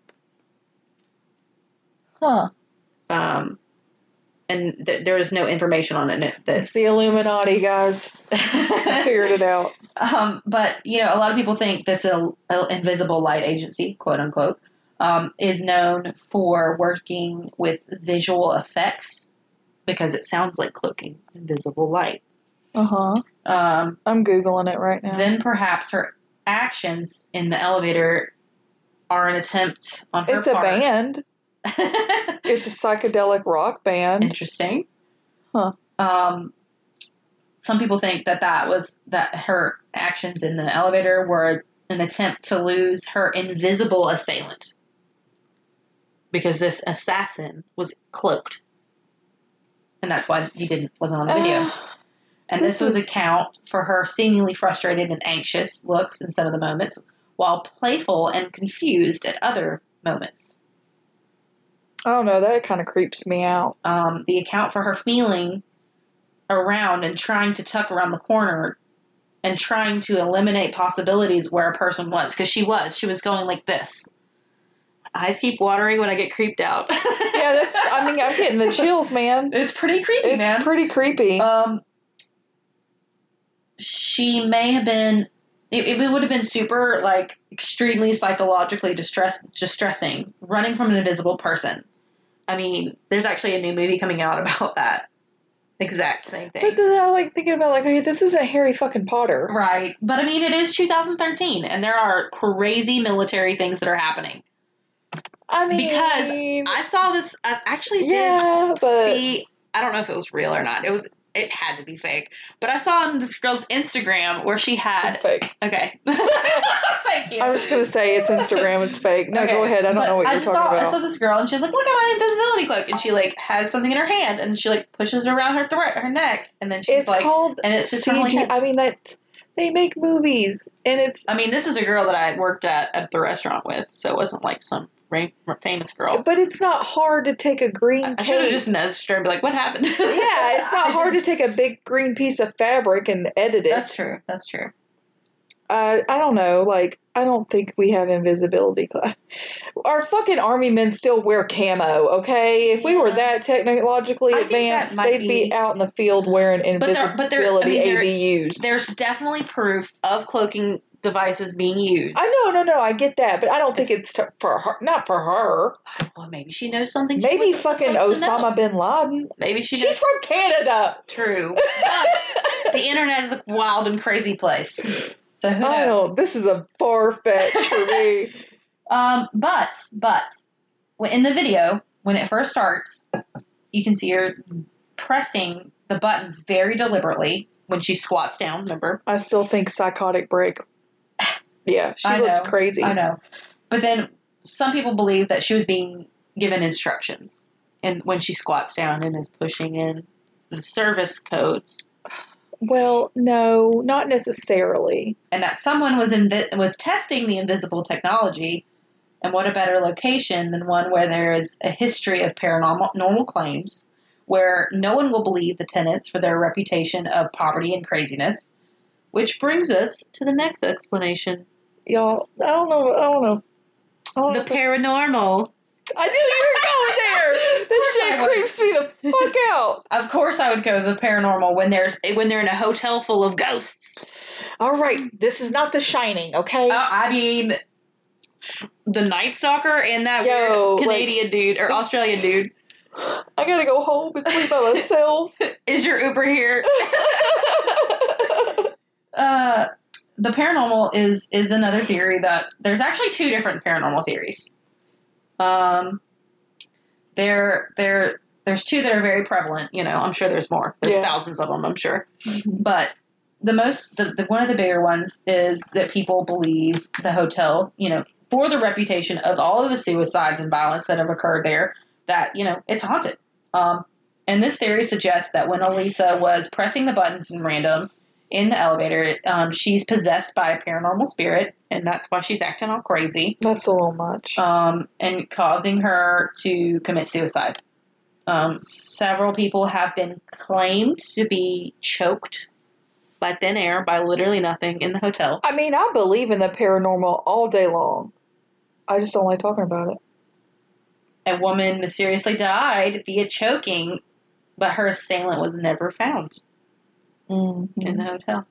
Huh. Um, and th- there is no information on it. That it's the Illuminati, guys. I figured it out. Um, but, you know, a lot of people think this uh, Invisible Light Agency, quote unquote, um, is known for working with visual effects because it sounds like cloaking invisible light. Uh-huh. Um, I'm Googling it right now. Then perhaps her actions in the elevator are an attempt on her it's part. It's a band. It's a psychedelic rock band. Interesting. Huh. Um, some people think that that was, that her actions in the elevator were an attempt to lose her invisible assailant. Because this assassin was cloaked. And that's why he didn't wasn't on the video. Uh, and this, this was is... account for her seemingly frustrated and anxious looks in some of the moments, while playful and confused at other moments. I don't know, that kind of creeps me out. Um, the account for her feeling around and trying to tuck around the corner and trying to eliminate possibilities where a person was. Because she was. She was going like this. Eyes keep watering when I get creeped out. Yeah, that's, I mean, I'm getting the chills, man. It's pretty creepy, it's man. It's pretty creepy. Um, she may have been, it, it would have been super, like, extremely psychologically distress, distressing, running from an invisible person. I mean, there's actually a new movie coming out about that exact same thing. But then I like thinking about, like, okay, this isn't Harry fucking Potter. Right. But, I mean, it is two thousand thirteen, and there are crazy military things that are happening. I mean, because I saw this, I actually did yeah, but... see, I don't know if it was real or not. It was, it had to be fake. But I saw on this girl's Instagram where she had. It's fake. Okay. Thank you. I was just going to say it's Instagram, it's fake. No, okay. Go ahead. I don't but know what I you're talking saw, about. I saw this girl and she's like, look at my invisibility cloak. And she like has something in her hand and she like pushes it around her throat, her neck. And then she's it's like, called and it's just C G. I mean, that. They make movies and it's. I mean, this is a girl that I worked at at the restaurant with, so it wasn't like some famous girl. But it's not hard to take a green I, cake. I should have just messaged her and be like, what happened? Yeah, it's not hard to take a big green piece of fabric and edit it. That's true. That's true. Uh, I don't know. Like, I don't think we have invisibility. Our fucking army men still wear camo, okay? If yeah. we were that technologically I advanced, they'd be... be out in the field wearing invisibility but there, but there, I mean, A B Us. There, there's definitely proof of cloaking devices being used. I know, no, no, I get that, but I don't think it's, it's to, for her. Not for her. Well, maybe she knows something. Maybe fucking Osama bin Laden. Maybe she. She's knows. from Canada. True. But the internet is a wild and crazy place. So who knows? I know, this is a far fetch for me. um, but but in the video when it first starts, you can see her pressing the buttons very deliberately when she squats down. Remember? I still think psychotic break. Yeah, she I looked know, crazy. I know. But then some people believe that she was being given instructions, and when she squats down and is pushing in the service codes. Well, no, not necessarily. And that someone was invi- was testing the invisible technology, and what a better location than one where there is a history of paranormal normal claims, where no one will believe the tenants for their reputation of poverty and craziness. Which brings us to the next explanation. Y'all, I don't know, I don't know. I don't the know. Paranormal. I knew you were going there. This shit creeps me the fuck out. Of course I would go the paranormal when there's when they're in a hotel full of ghosts. All right, this is not The Shining, okay? Uh, I mean, the Night Stalker and that Yo, weird Canadian like, dude or Australian dude. I gotta go home and sleep by myself. Is your Uber here? uh, the paranormal is is another theory that there's actually two different paranormal theories. Um, there there there's two that are very prevalent. You know, I'm sure there's more. There's Yeah. thousands of them. I'm sure, but the most the, the one of the bigger ones is that people believe the hotel. You know, for the reputation of all of the suicides and violence that have occurred there, that you know it's haunted. Um, and this theory suggests that when Elisa was pressing the buttons in random in the elevator, um, she's possessed by a paranormal spirit, and that's why she's acting all crazy. That's a little much. Um, and causing her to commit suicide. Um, several people have been claimed to be choked by thin air, by literally nothing in the hotel. I mean, I believe in the paranormal all day long. I just don't like talking about it. A woman mysteriously died via choking, but her assailant was never found Mm-hmm. in the hotel.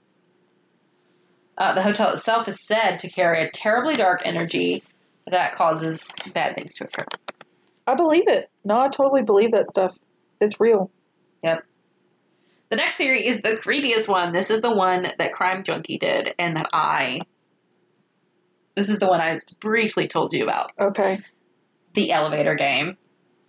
Uh, the hotel itself is said to carry a terribly dark energy that causes bad things to occur. I believe it. No, I totally believe that stuff. It's real. Yep. The next theory is the creepiest one. This is the one that Crime Junkie did, and that I... This is the one I briefly told you about. Okay. The elevator game.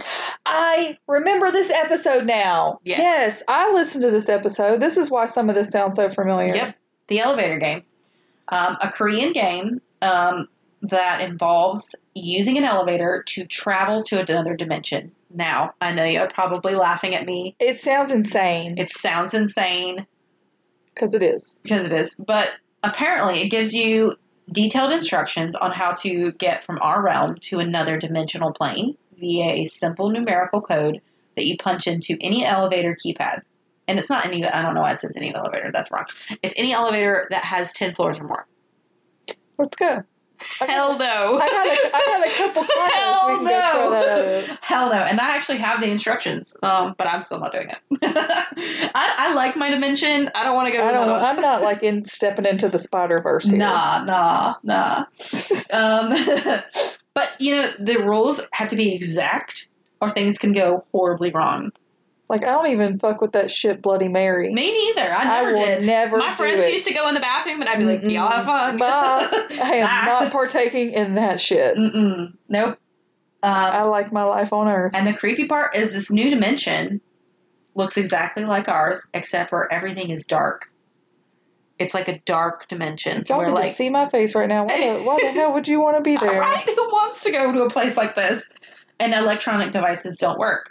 I remember this episode now. Yes. Yes, I listened to this episode. This is why some of this sounds so familiar. Yep. The elevator game. Um, a Korean game um, that involves using an elevator to travel to another dimension. Now, I know you're probably laughing at me. It sounds insane. It sounds insane. Because it is. Because it is. But apparently it gives you detailed instructions on how to get from our realm to another dimensional plane via a simple numerical code that you punch into any elevator keypad. And it's not any, I don't know why it says any elevator, that's wrong. It's any elevator that has ten floors or more. Let's go. Hell no. I got a, I got a couple clients. Hell we can no. go throw that out of. Hell no. And I actually have the instructions, um, but I'm still not doing it. I, I like my dimension. I don't want to go to I don't. another one. I'm not like in stepping into the Spider Verse here. Nah, nah, nah. um, but, you know, the rules have to be exact or things can go horribly wrong. Like, I don't even fuck with that shit Bloody Mary. Me neither. I never I will did. never My do friends it. used to go in the bathroom and I'd be like, Mm-mm. y'all have fun. Bye. I am Bye. not partaking in that shit. Mm-mm. Nope. Um, I like my life on Earth. and the creepy part is this new dimension looks exactly like ours, except where everything is dark. It's like a dark dimension. If y'all where could like, just see my face right now, why the, why the hell would you want to be there? right? Who wants to go to a place like this? And electronic devices don't work.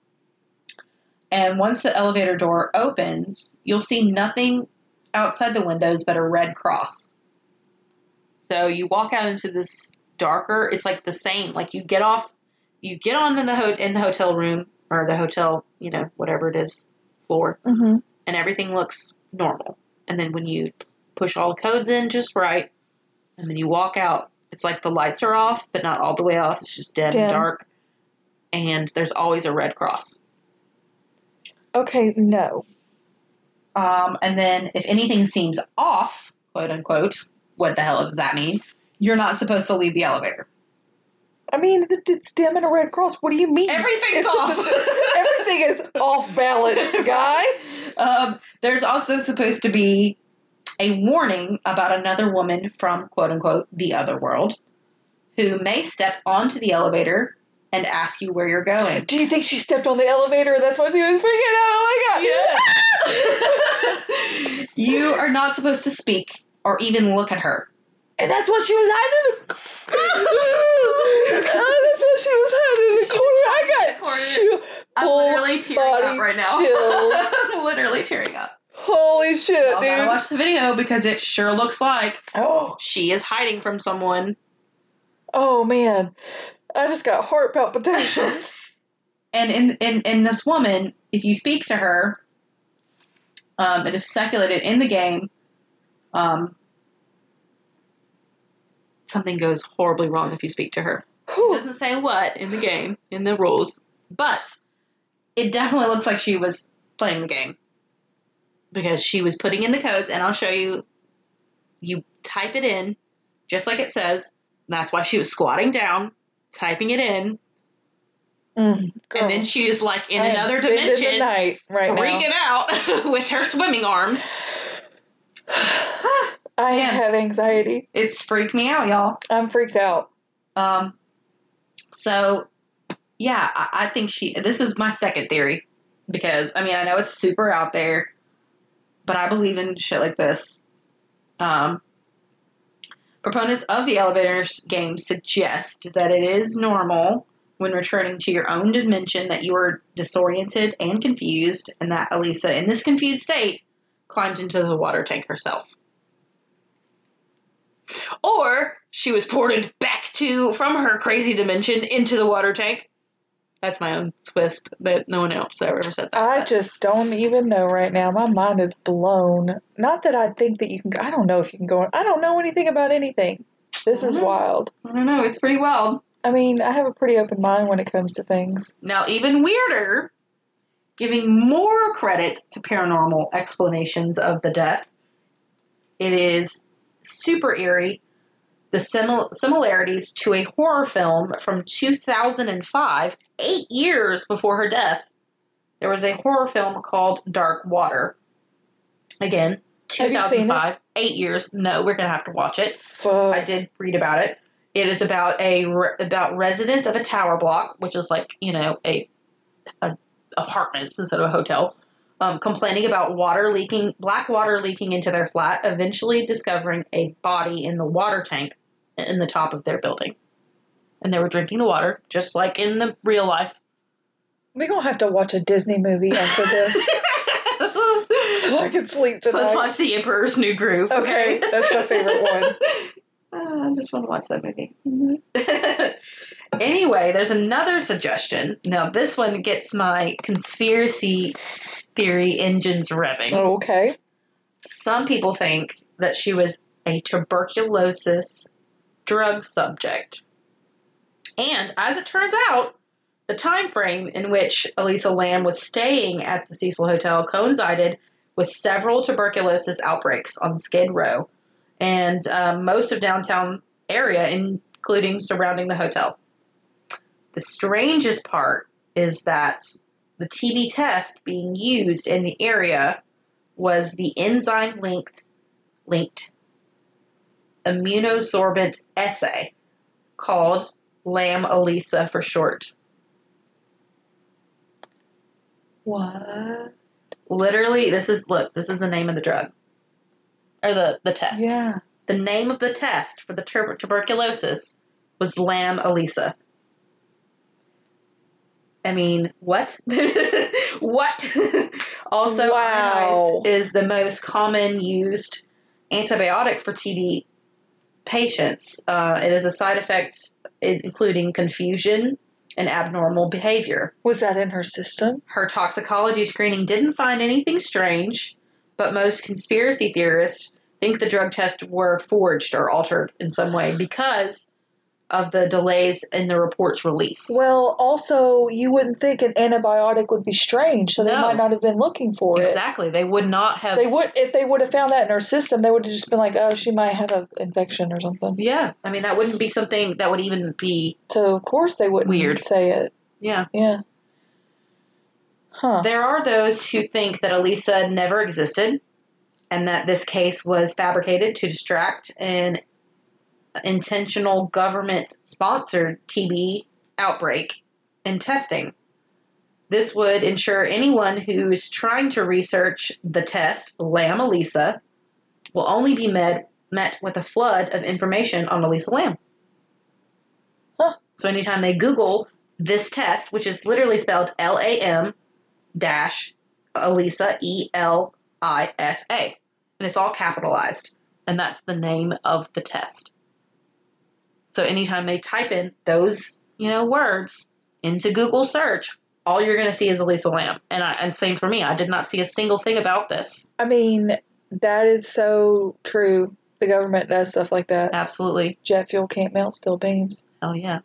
And once the elevator door opens, you'll see nothing outside the windows but a red cross. So you walk out into this darker, it's like the same. Like you get off, you get on in the, ho- in the hotel room, or the hotel, you know, whatever it is, floor, Mm-hmm. and everything looks normal. And then when you push all the codes in just right, and then you walk out, it's like the lights are off, but not all the way off. It's just dim, Dim. and dark. And there's always a red cross. Okay, no. Um, and then if anything seems off, quote unquote, what the hell does that mean? You're not supposed to leave the elevator. I mean, it- it's dim and a red cross. What do you mean? Everything's It's- off. Everything is off balance, guy. Um, there's also supposed to be a warning about another woman from, quote unquote, the other world, who may step onto the elevator and ask you where you're going. Do you think she stepped on the elevator? That's why she was freaking out. Oh my god! Yes. You are not supposed to speak or even look at her. And that's what she was hiding in the. Oh, that's what she was hiding in the corner. I got Corner. chill. I'm Full literally tearing body up right now. chills. I'm literally tearing up. Holy shit, Y'all gotta dude! watch the video because it sure looks like Oh, she is hiding from someone. oh man, I just got heart palpitations. And in, in, in this woman, if you speak to her, um, it is speculated in the game, um, something goes horribly wrong if you speak to her. It Whew. doesn't say what in the game, in the rules, but it definitely looks like she was playing the game. Because she was putting in the codes, and I'll show you, you type it in, just like it says. That's why she was squatting down, typing it in, Mm, girl. and then she was like in I am another spending dimension, the night right now. freaking out with her swimming arms. I Man. have anxiety. It's freaked me out, y'all. I'm freaked out. Um, so, yeah, I, I think she, this is my second theory. Because, I mean, I know it's super out there, but I believe in shit like this. Um, proponents of the elevators game suggest that it is normal when returning to your own dimension that you are disoriented and confused, and that Elisa, in this confused state, climbed into the water tank herself. Or she was ported back to from her crazy dimension into the water tank. That's my own twist, but no one else ever said that. I but. just don't even know right now. My mind is blown. Not that I think that you can. I don't know if you can go. I don't know anything about anything. This is wild. I don't know. It's pretty wild. I mean, I have a pretty open mind when it comes to things. Now, even weirder, giving more credit to paranormal explanations of the death, it is super eerie. The simil- similarities to a horror film from two thousand five, eight years before her death, there was a horror film called Dark Water. Again, two thousand five, eight years. No, we're going to have to watch it. Fuck. I did read about it. It is about a about residents of a tower block, which is like, you know, a, a apartments instead of a hotel, um, complaining about water leaking, black water leaking into their flat, eventually discovering a body in the water tank in the top of their building. And they were drinking the water, just like in the real life. We're going to have to watch a Disney movie after this. So I can sleep tonight. Let's watch The Emperor's New Groove. Okay, Okay, that's my favorite one. uh, I just want to watch that movie. Mm-hmm. Anyway, there's another suggestion. Now, this one gets my conspiracy theory engines revving. Oh, okay. Some people think that she was a tuberculosis drug subject. And as it turns out, the time frame in which Elisa Lam was staying at the Cecil Hotel coincided with several tuberculosis outbreaks on Skid Row and um, most of downtown area, including surrounding the hotel. The strangest part is that the T B test being used in the area was the enzyme-linked linked immunosorbent assay called Lam Elisa for short. What? Literally, this is, look, this is the name of the drug. Or the, the test. Yeah. The name of the test for the tur- tuberculosis was Lam Elisa. I mean, what? What? Also, Wow. ionized is the most common used antibiotic for T B patients. Uh, it is a side effect including confusion and abnormal behavior. Was that in her system? Her toxicology screening didn't find anything strange, but most conspiracy theorists think the drug tests were forged or altered in some way because of the delays in the report's release. Well, also, you wouldn't think an antibiotic would be strange, so they No. might not have been looking for it. Exactly. They would not have... They would, if they would have found that in her system, they would have just been like, oh, she might have an infection or something. Yeah. I mean, that wouldn't be something that would even be... So, of course, they wouldn't weird. say it. Yeah. Yeah. Huh. There are those who think that Elisa never existed and that this case was fabricated to distract an intentional government-sponsored T B outbreak and testing. This would ensure anyone who is trying to research the test, Lam Elisa, will only be met, met with a flood of information on Elisa Lam. Huh. So anytime they Google this test, which is literally spelled L A M dash Elisa, E L I S A, and it's all capitalized, and that's the name of the test. So anytime they type in those, you know, words into Google search, all you're going to see is Elisa Lam. And I, and same for me. I did not see a single thing about this. I mean, that is so true. The government does stuff like that. Absolutely. Jet fuel can't melt steel beams. Oh, yeah.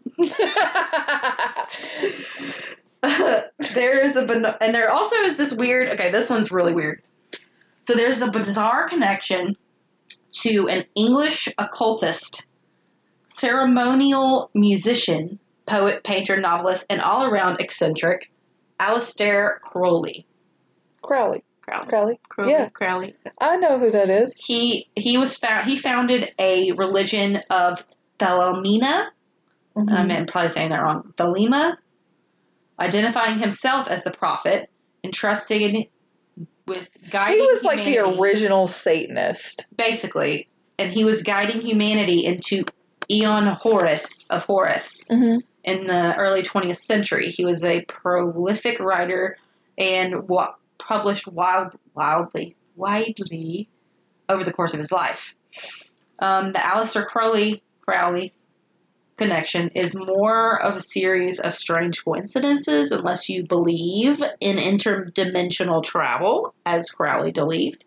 There is a, and there also is this weird, okay, this one's really weird. So there's a bizarre connection to an English occultist, ceremonial musician, poet, painter, novelist, and all-around eccentric, Aleister Crowley. Crowley. Crowley. Crowley. Crowley. Yeah. Crowley. I know who that is. He he was found. He founded a religion of Thelema. Mm-hmm. I'm probably saying that wrong. Thelema, identifying himself as the prophet, entrusted with guiding. He was like humanity, the original Satanist, basically, and he was guiding humanity into Eon Horus of Horus mm-hmm. in the early twentieth century. He was a prolific writer and wa- published wild, wildly, widely over the course of his life. Um, the Aleister Crowley, Crowley connection is more of a series of strange coincidences unless you believe in interdimensional travel, as Crowley believed.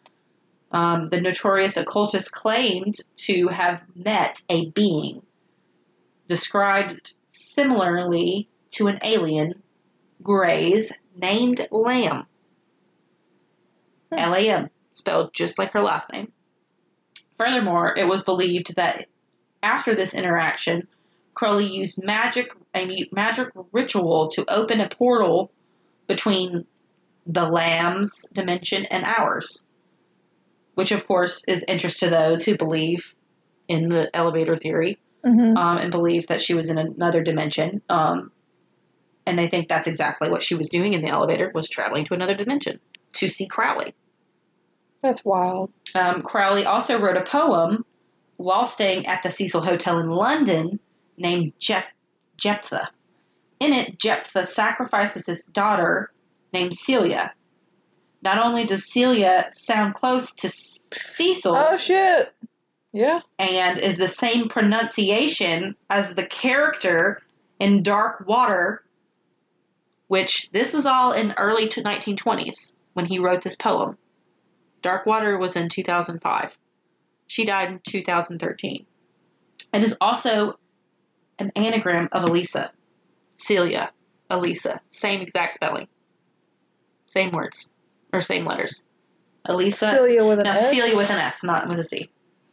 Um, the notorious occultist claimed to have met a being described similarly to an alien, Greys, named Lamb. Hmm. L A M, spelled just like her last name. Furthermore, it was believed that after this interaction, Crowley used magic a magic ritual to open a portal between the Lamb's dimension and ours, which of course is interest to those who believe in the elevator theory, mm-hmm. um, and believe that she was in another dimension, um, and they think that's exactly what she was doing in the elevator, was traveling to another dimension to see Crowley. That's wild. Um, Crowley also wrote a poem while staying at the Cecil Hotel in London named Jep- Jephthah. In it, Jephthah sacrifices his daughter named Celia. Not only does Celia sound close to Cecil, Oh, shit. Yeah. and is the same pronunciation as the character in Dark Water, which this is all in early nineteen twenties when he wrote this poem. Dark Water was in two thousand five. She died in two thousand thirteen. It is also an anagram of Elisa. Celia, Elisa. Same exact spelling. Same words. Or same letters. Elisa. Celia with an no, S? Celia with an S, not with a C.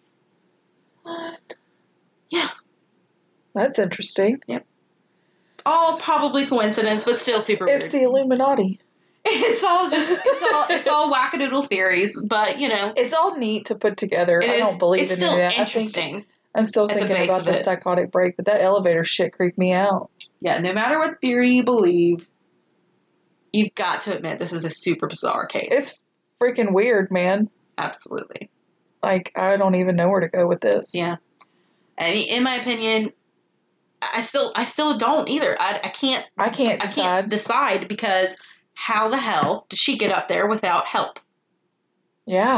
What? Yeah. That's interesting. Yep. All probably coincidence, but still super It's weird. the Illuminati. It's all just, it's all, it's all wackadoodle theories, but, you know. It's all neat to put together. It I is, don't believe it's in still any of that. interesting. I think, I'm still at the thinking base about of the it. psychotic break, but that elevator shit creeped me out. Yeah, no matter what theory you believe, you've got to admit this is a super bizarre case. It's freaking weird, man. Absolutely. Like, I don't even know where to go with this. Yeah. I mean, in my opinion, I still, I still don't either. I, I can't, I can't I decide. can't decide because how the hell did she get up there without help? Yeah.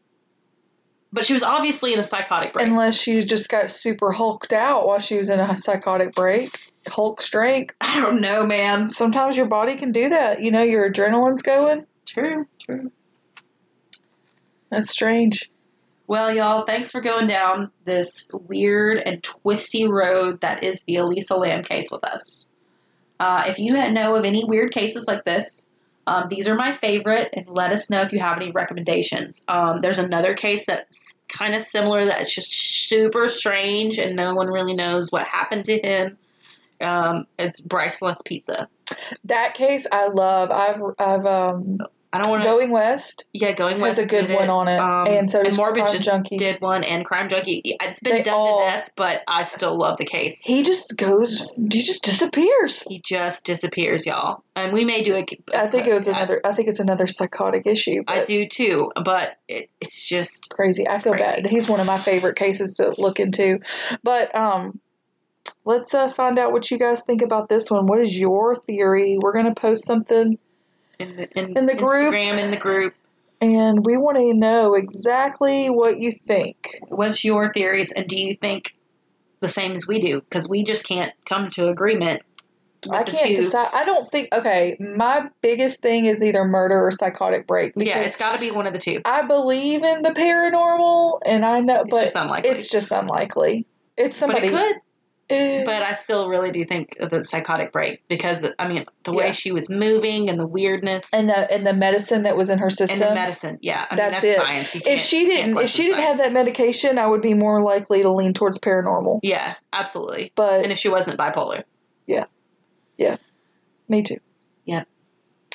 But she was obviously in a psychotic break. Unless she just got super hulked out while she was in a psychotic break. Hulk strength. I don't know, man. Sometimes your body can do that. You know, your adrenaline's going. True, true. That's strange. Well, y'all, thanks for going down this weird and twisty road that is the Elisa Lam case with us. Uh, if you know of any weird cases like this, um, these are my favorite, and let us know if you have any recommendations. Um, there's another case that's kind of similar that's just super strange, and no one really knows what happened to him. Um, it's Bryce Less Pizza. That case I love. I've I've um I don't want to. Going West. Yeah, Going has West a good did one it. on it, Um, and so does Morbid Crime just Junkie. did one, and Crime Junkie. It's been They done all- to death, but I still love the case. He just goes. He just disappears. He just disappears, y'all. And we may do a. I think it was I- another. I think it's another psychotic issue. I But do too, but it, it's just crazy. I feel Crazy. bad. He's one of my favorite cases to look into. But um, let's uh, find out what you guys think about this one. What is your theory? We're gonna post something, in the in, In the group. Instagram in the group. and we want to know exactly what you think. What's your theories, and do you think the same as we do? Because we just can't come to agreement. With I the can't two. decide. I don't think. Okay, my biggest thing is either murder or psychotic break. Yeah, because it's got to be one of the two. I believe in the paranormal, and I know, It's but just unlikely. it's just unlikely. It's somebody. But it could. Eh, But I still really do think of the psychotic break because, I mean, the way Yeah. she was moving and the weirdness and the and the medicine that was in her system. and the medicine. Yeah, I That's mean, it. that's science. You If can't- she can't didn't, if question she didn't have science. that medication, I would be more likely to lean towards paranormal. Yeah, absolutely. But And if she wasn't bipolar. me too. Yeah.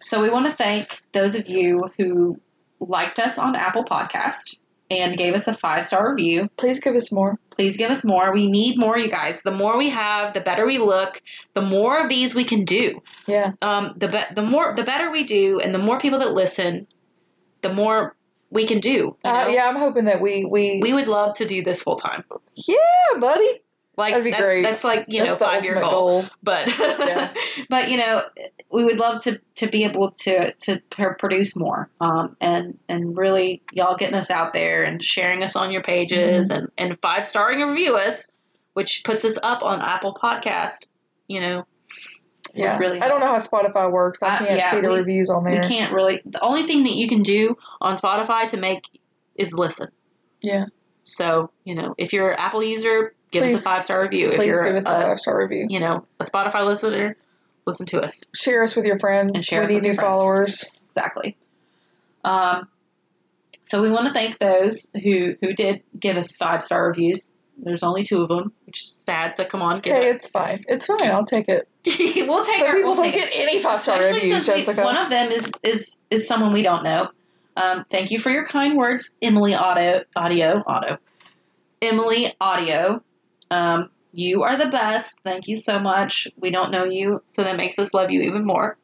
So we want to thank those of you who liked us on Apple Podcast and gave us a five-star review. Please give us more. Please give us more. We need more, you guys. The more we have, the better we look. The more of these we can do. Yeah. Um. The be- the more, the better we do, and the more people that listen, the more we can do. You Uh, know? yeah, I'm hoping that we we. We would love to do this full time. Yeah, buddy. Like That'd be that's great. that's like you That's know the five year ultimate goal. goal. But Yeah. but you know we would love to, to be able to to pr- produce more. Um. And and really y'all getting us out there and sharing us on your pages Mhm. and and five starring and review us, which puts us up on Apple Podcast. You know. would Yeah. Really I don't help. know how Spotify works. I Uh, can't yeah, see the we- reviews on We there. can't really. The only thing that you can do on Spotify to make is listen. Yeah. So you know, if you're an Apple user, give Please- us a five star review. If Please you're give us a a, five star review. you know a Spotify listener, listen to us. Share us with your friends. And share we us need with your new friends. followers. Exactly. Um. So we want to thank those who who did give us five star reviews. There's only two of them, which is sad. So come on, give Okay, it. it's fine. It's fine. I'll take it. we'll take Some our, people we'll don't take get it. any five star Especially reviews, since we- Jessica. one of them is is is someone we don't know. Um, thank you for your kind words, Emily Auto Audio Auto. Emily Audio. Um, you are the best. Thank you so much. We don't know you, so that makes us love you even more.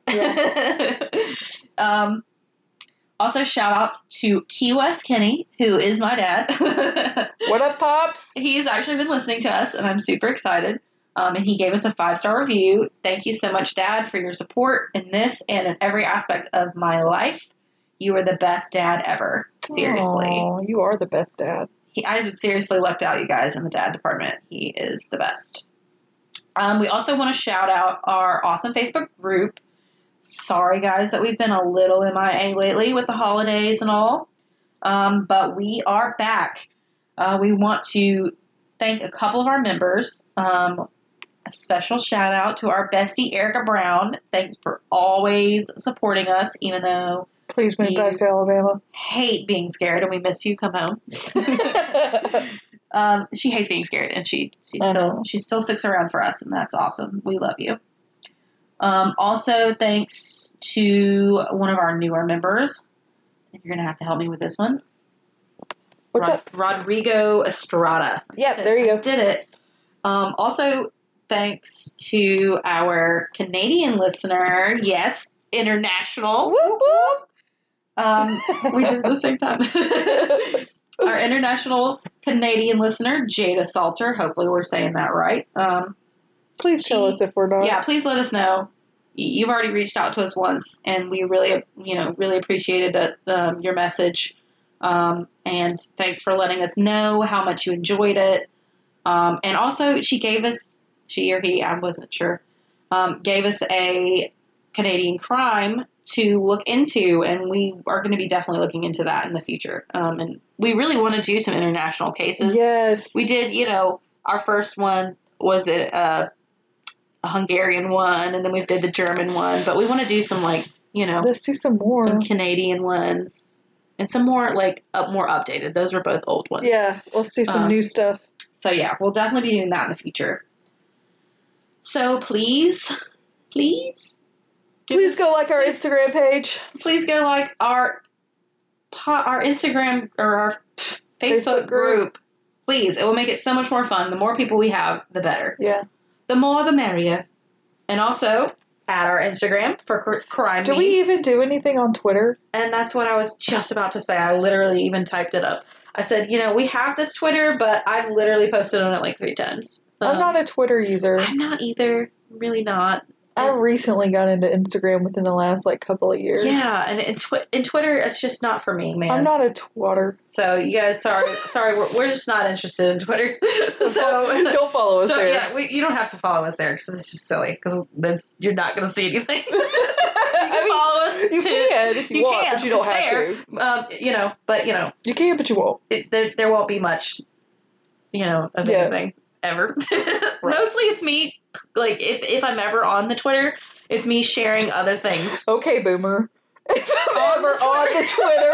um, also, shout out to Key West Kenny, who is my dad. What up, Pops? He's actually been listening to us, and I'm super excited. Um, and he gave us a five-star review. Thank you so much, Dad, for your support in this and in every aspect of my life. You are the best dad ever. Seriously. Aw, you are the best dad. He, I seriously lucked out, you guys, in the dad department. He is the best. Um, we also want to shout out our awesome Facebook group. Sorry, guys, that we've been a little M I A lately with the holidays and all. Um, but we are back. Uh, we want to thank a couple of our members. Um, a special shout out to our bestie, Erica Brown. Thanks for always supporting us, even though Please move You- back to Alabama. hate being scared and we miss you. Come home. Um, she hates being scared, and she she I still know. she still sticks around for us, and that's awesome. We love you. Um, also, thanks to one of our newer members. You're gonna have to help me with this one. What's Rod- up? Rodrigo Estrada. Yep, there you I go. did it. Um, also, thanks to our Canadian listener. Yes, international. Whoop, whoop. Um, we did it at the same time. Our international Canadian listener, Jada Salter. Hopefully we're saying that right. Um, Please tell She- us if we're not. yeah, please let us know. Y- You've already reached out to us once, and we really, you know, really appreciated it, um, your message. Um, and thanks for letting us know how much you enjoyed it. Um, and also, she gave us, she or he, I wasn't sure, um, gave us a Canadian crime to look into, and we are going to be definitely looking into that in the future. Um, and we really want to do some international cases. Yes. We did, you know, our first one was it uh, a Hungarian one, and then we did the German one. But we want to do some, like, you know, Let's do some more. some Canadian ones and some more, like, up, more updated. Those were both old ones. Yeah, let's do some Um, new stuff. So, yeah, we'll definitely be doing that in the future. So, please, please, give Please us- go like our please- Instagram page. please go like our po- our Instagram or our pff, Facebook, Facebook group. group. Please, it will make it so much more fun. The more people we have, the better. Yeah. The more, the merrier. And also, add our Instagram for cr- crime Do memes. we even do anything on Twitter? And that's what I was just about to say. I literally even typed it up. I said, you know, we have this Twitter, but I've literally posted on it like three times. I'm Um, not a Twitter user. I'm not either. Really not. I recently got into Instagram within the last like couple of years. Yeah, and in, twi- in Twitter, it's just not for me, man. I'm not a twatter. So you guys, sorry, sorry, we're, we're just not interested in Twitter. so don't follow us so there. yeah, we, you don't have to follow us there because it's just silly because you're not going to see anything. you can I mean, follow us. you to, can if you, you want, can, but you don't it's have there. to. Um, you know, but you know, You can, but you won't. it, there there won't be much, you know, of Yeah. anything ever. Mostly, it's me. Like if if I'm ever on the Twitter, it's me sharing other things. Okay, boomer. If I'm On ever the on the Twitter.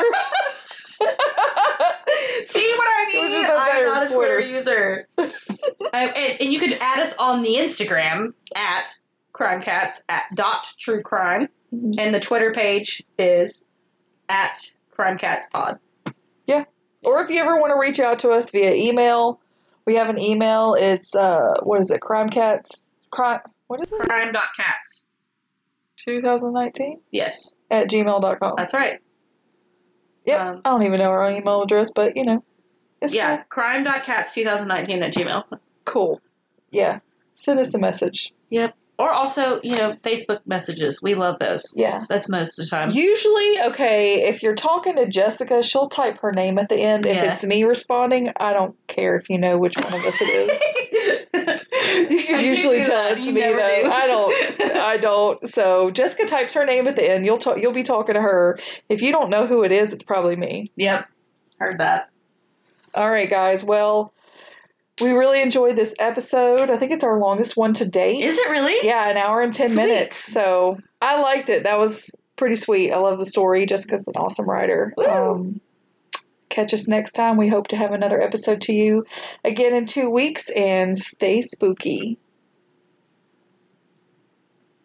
See what I It was mean? just a I'm better not a Twitter, Twitter. user. um, and, and you could add us on the Instagram at Crime Cats at dot True Crime. Mhm. And the Twitter page is at Crime Cats Pod. Or if you ever want to reach out to us via email, we have an email. It's, uh, what is it? Crimecats, crime, what is it? Crime.cats. twenty nineteen Yes. at gmail dot com. That's right. Yep. Um, I don't even know our own email address, but, you know, it's yeah, crime.cats twenty nineteen at Gmail. cool. Cool. Yeah. Send us a message. Yep. Or also, you know, Facebook messages. We love those. Yeah. That's most of the time. Usually, okay, if you're talking to Jessica, she'll type her name at the end. If Yeah. it's me responding, I don't care if you know which one of us it is. You can I do usually do tell that. it's You me, never though. do. I don't. I don't. So Jessica types her name at the end. You'll talk. You'll be talking to her. If you don't know who it is, it's probably me. Yep. Heard that. All right, guys. Well, we really enjoyed this episode. I think it's our longest one to date. Is it really? Yeah, an hour and ten Sweet. minutes. So I liked it. That was pretty sweet. I love the story. Jessica's an awesome writer. Woo. Um, catch us next time. We hope to have another episode to you again in two weeks, and stay spooky.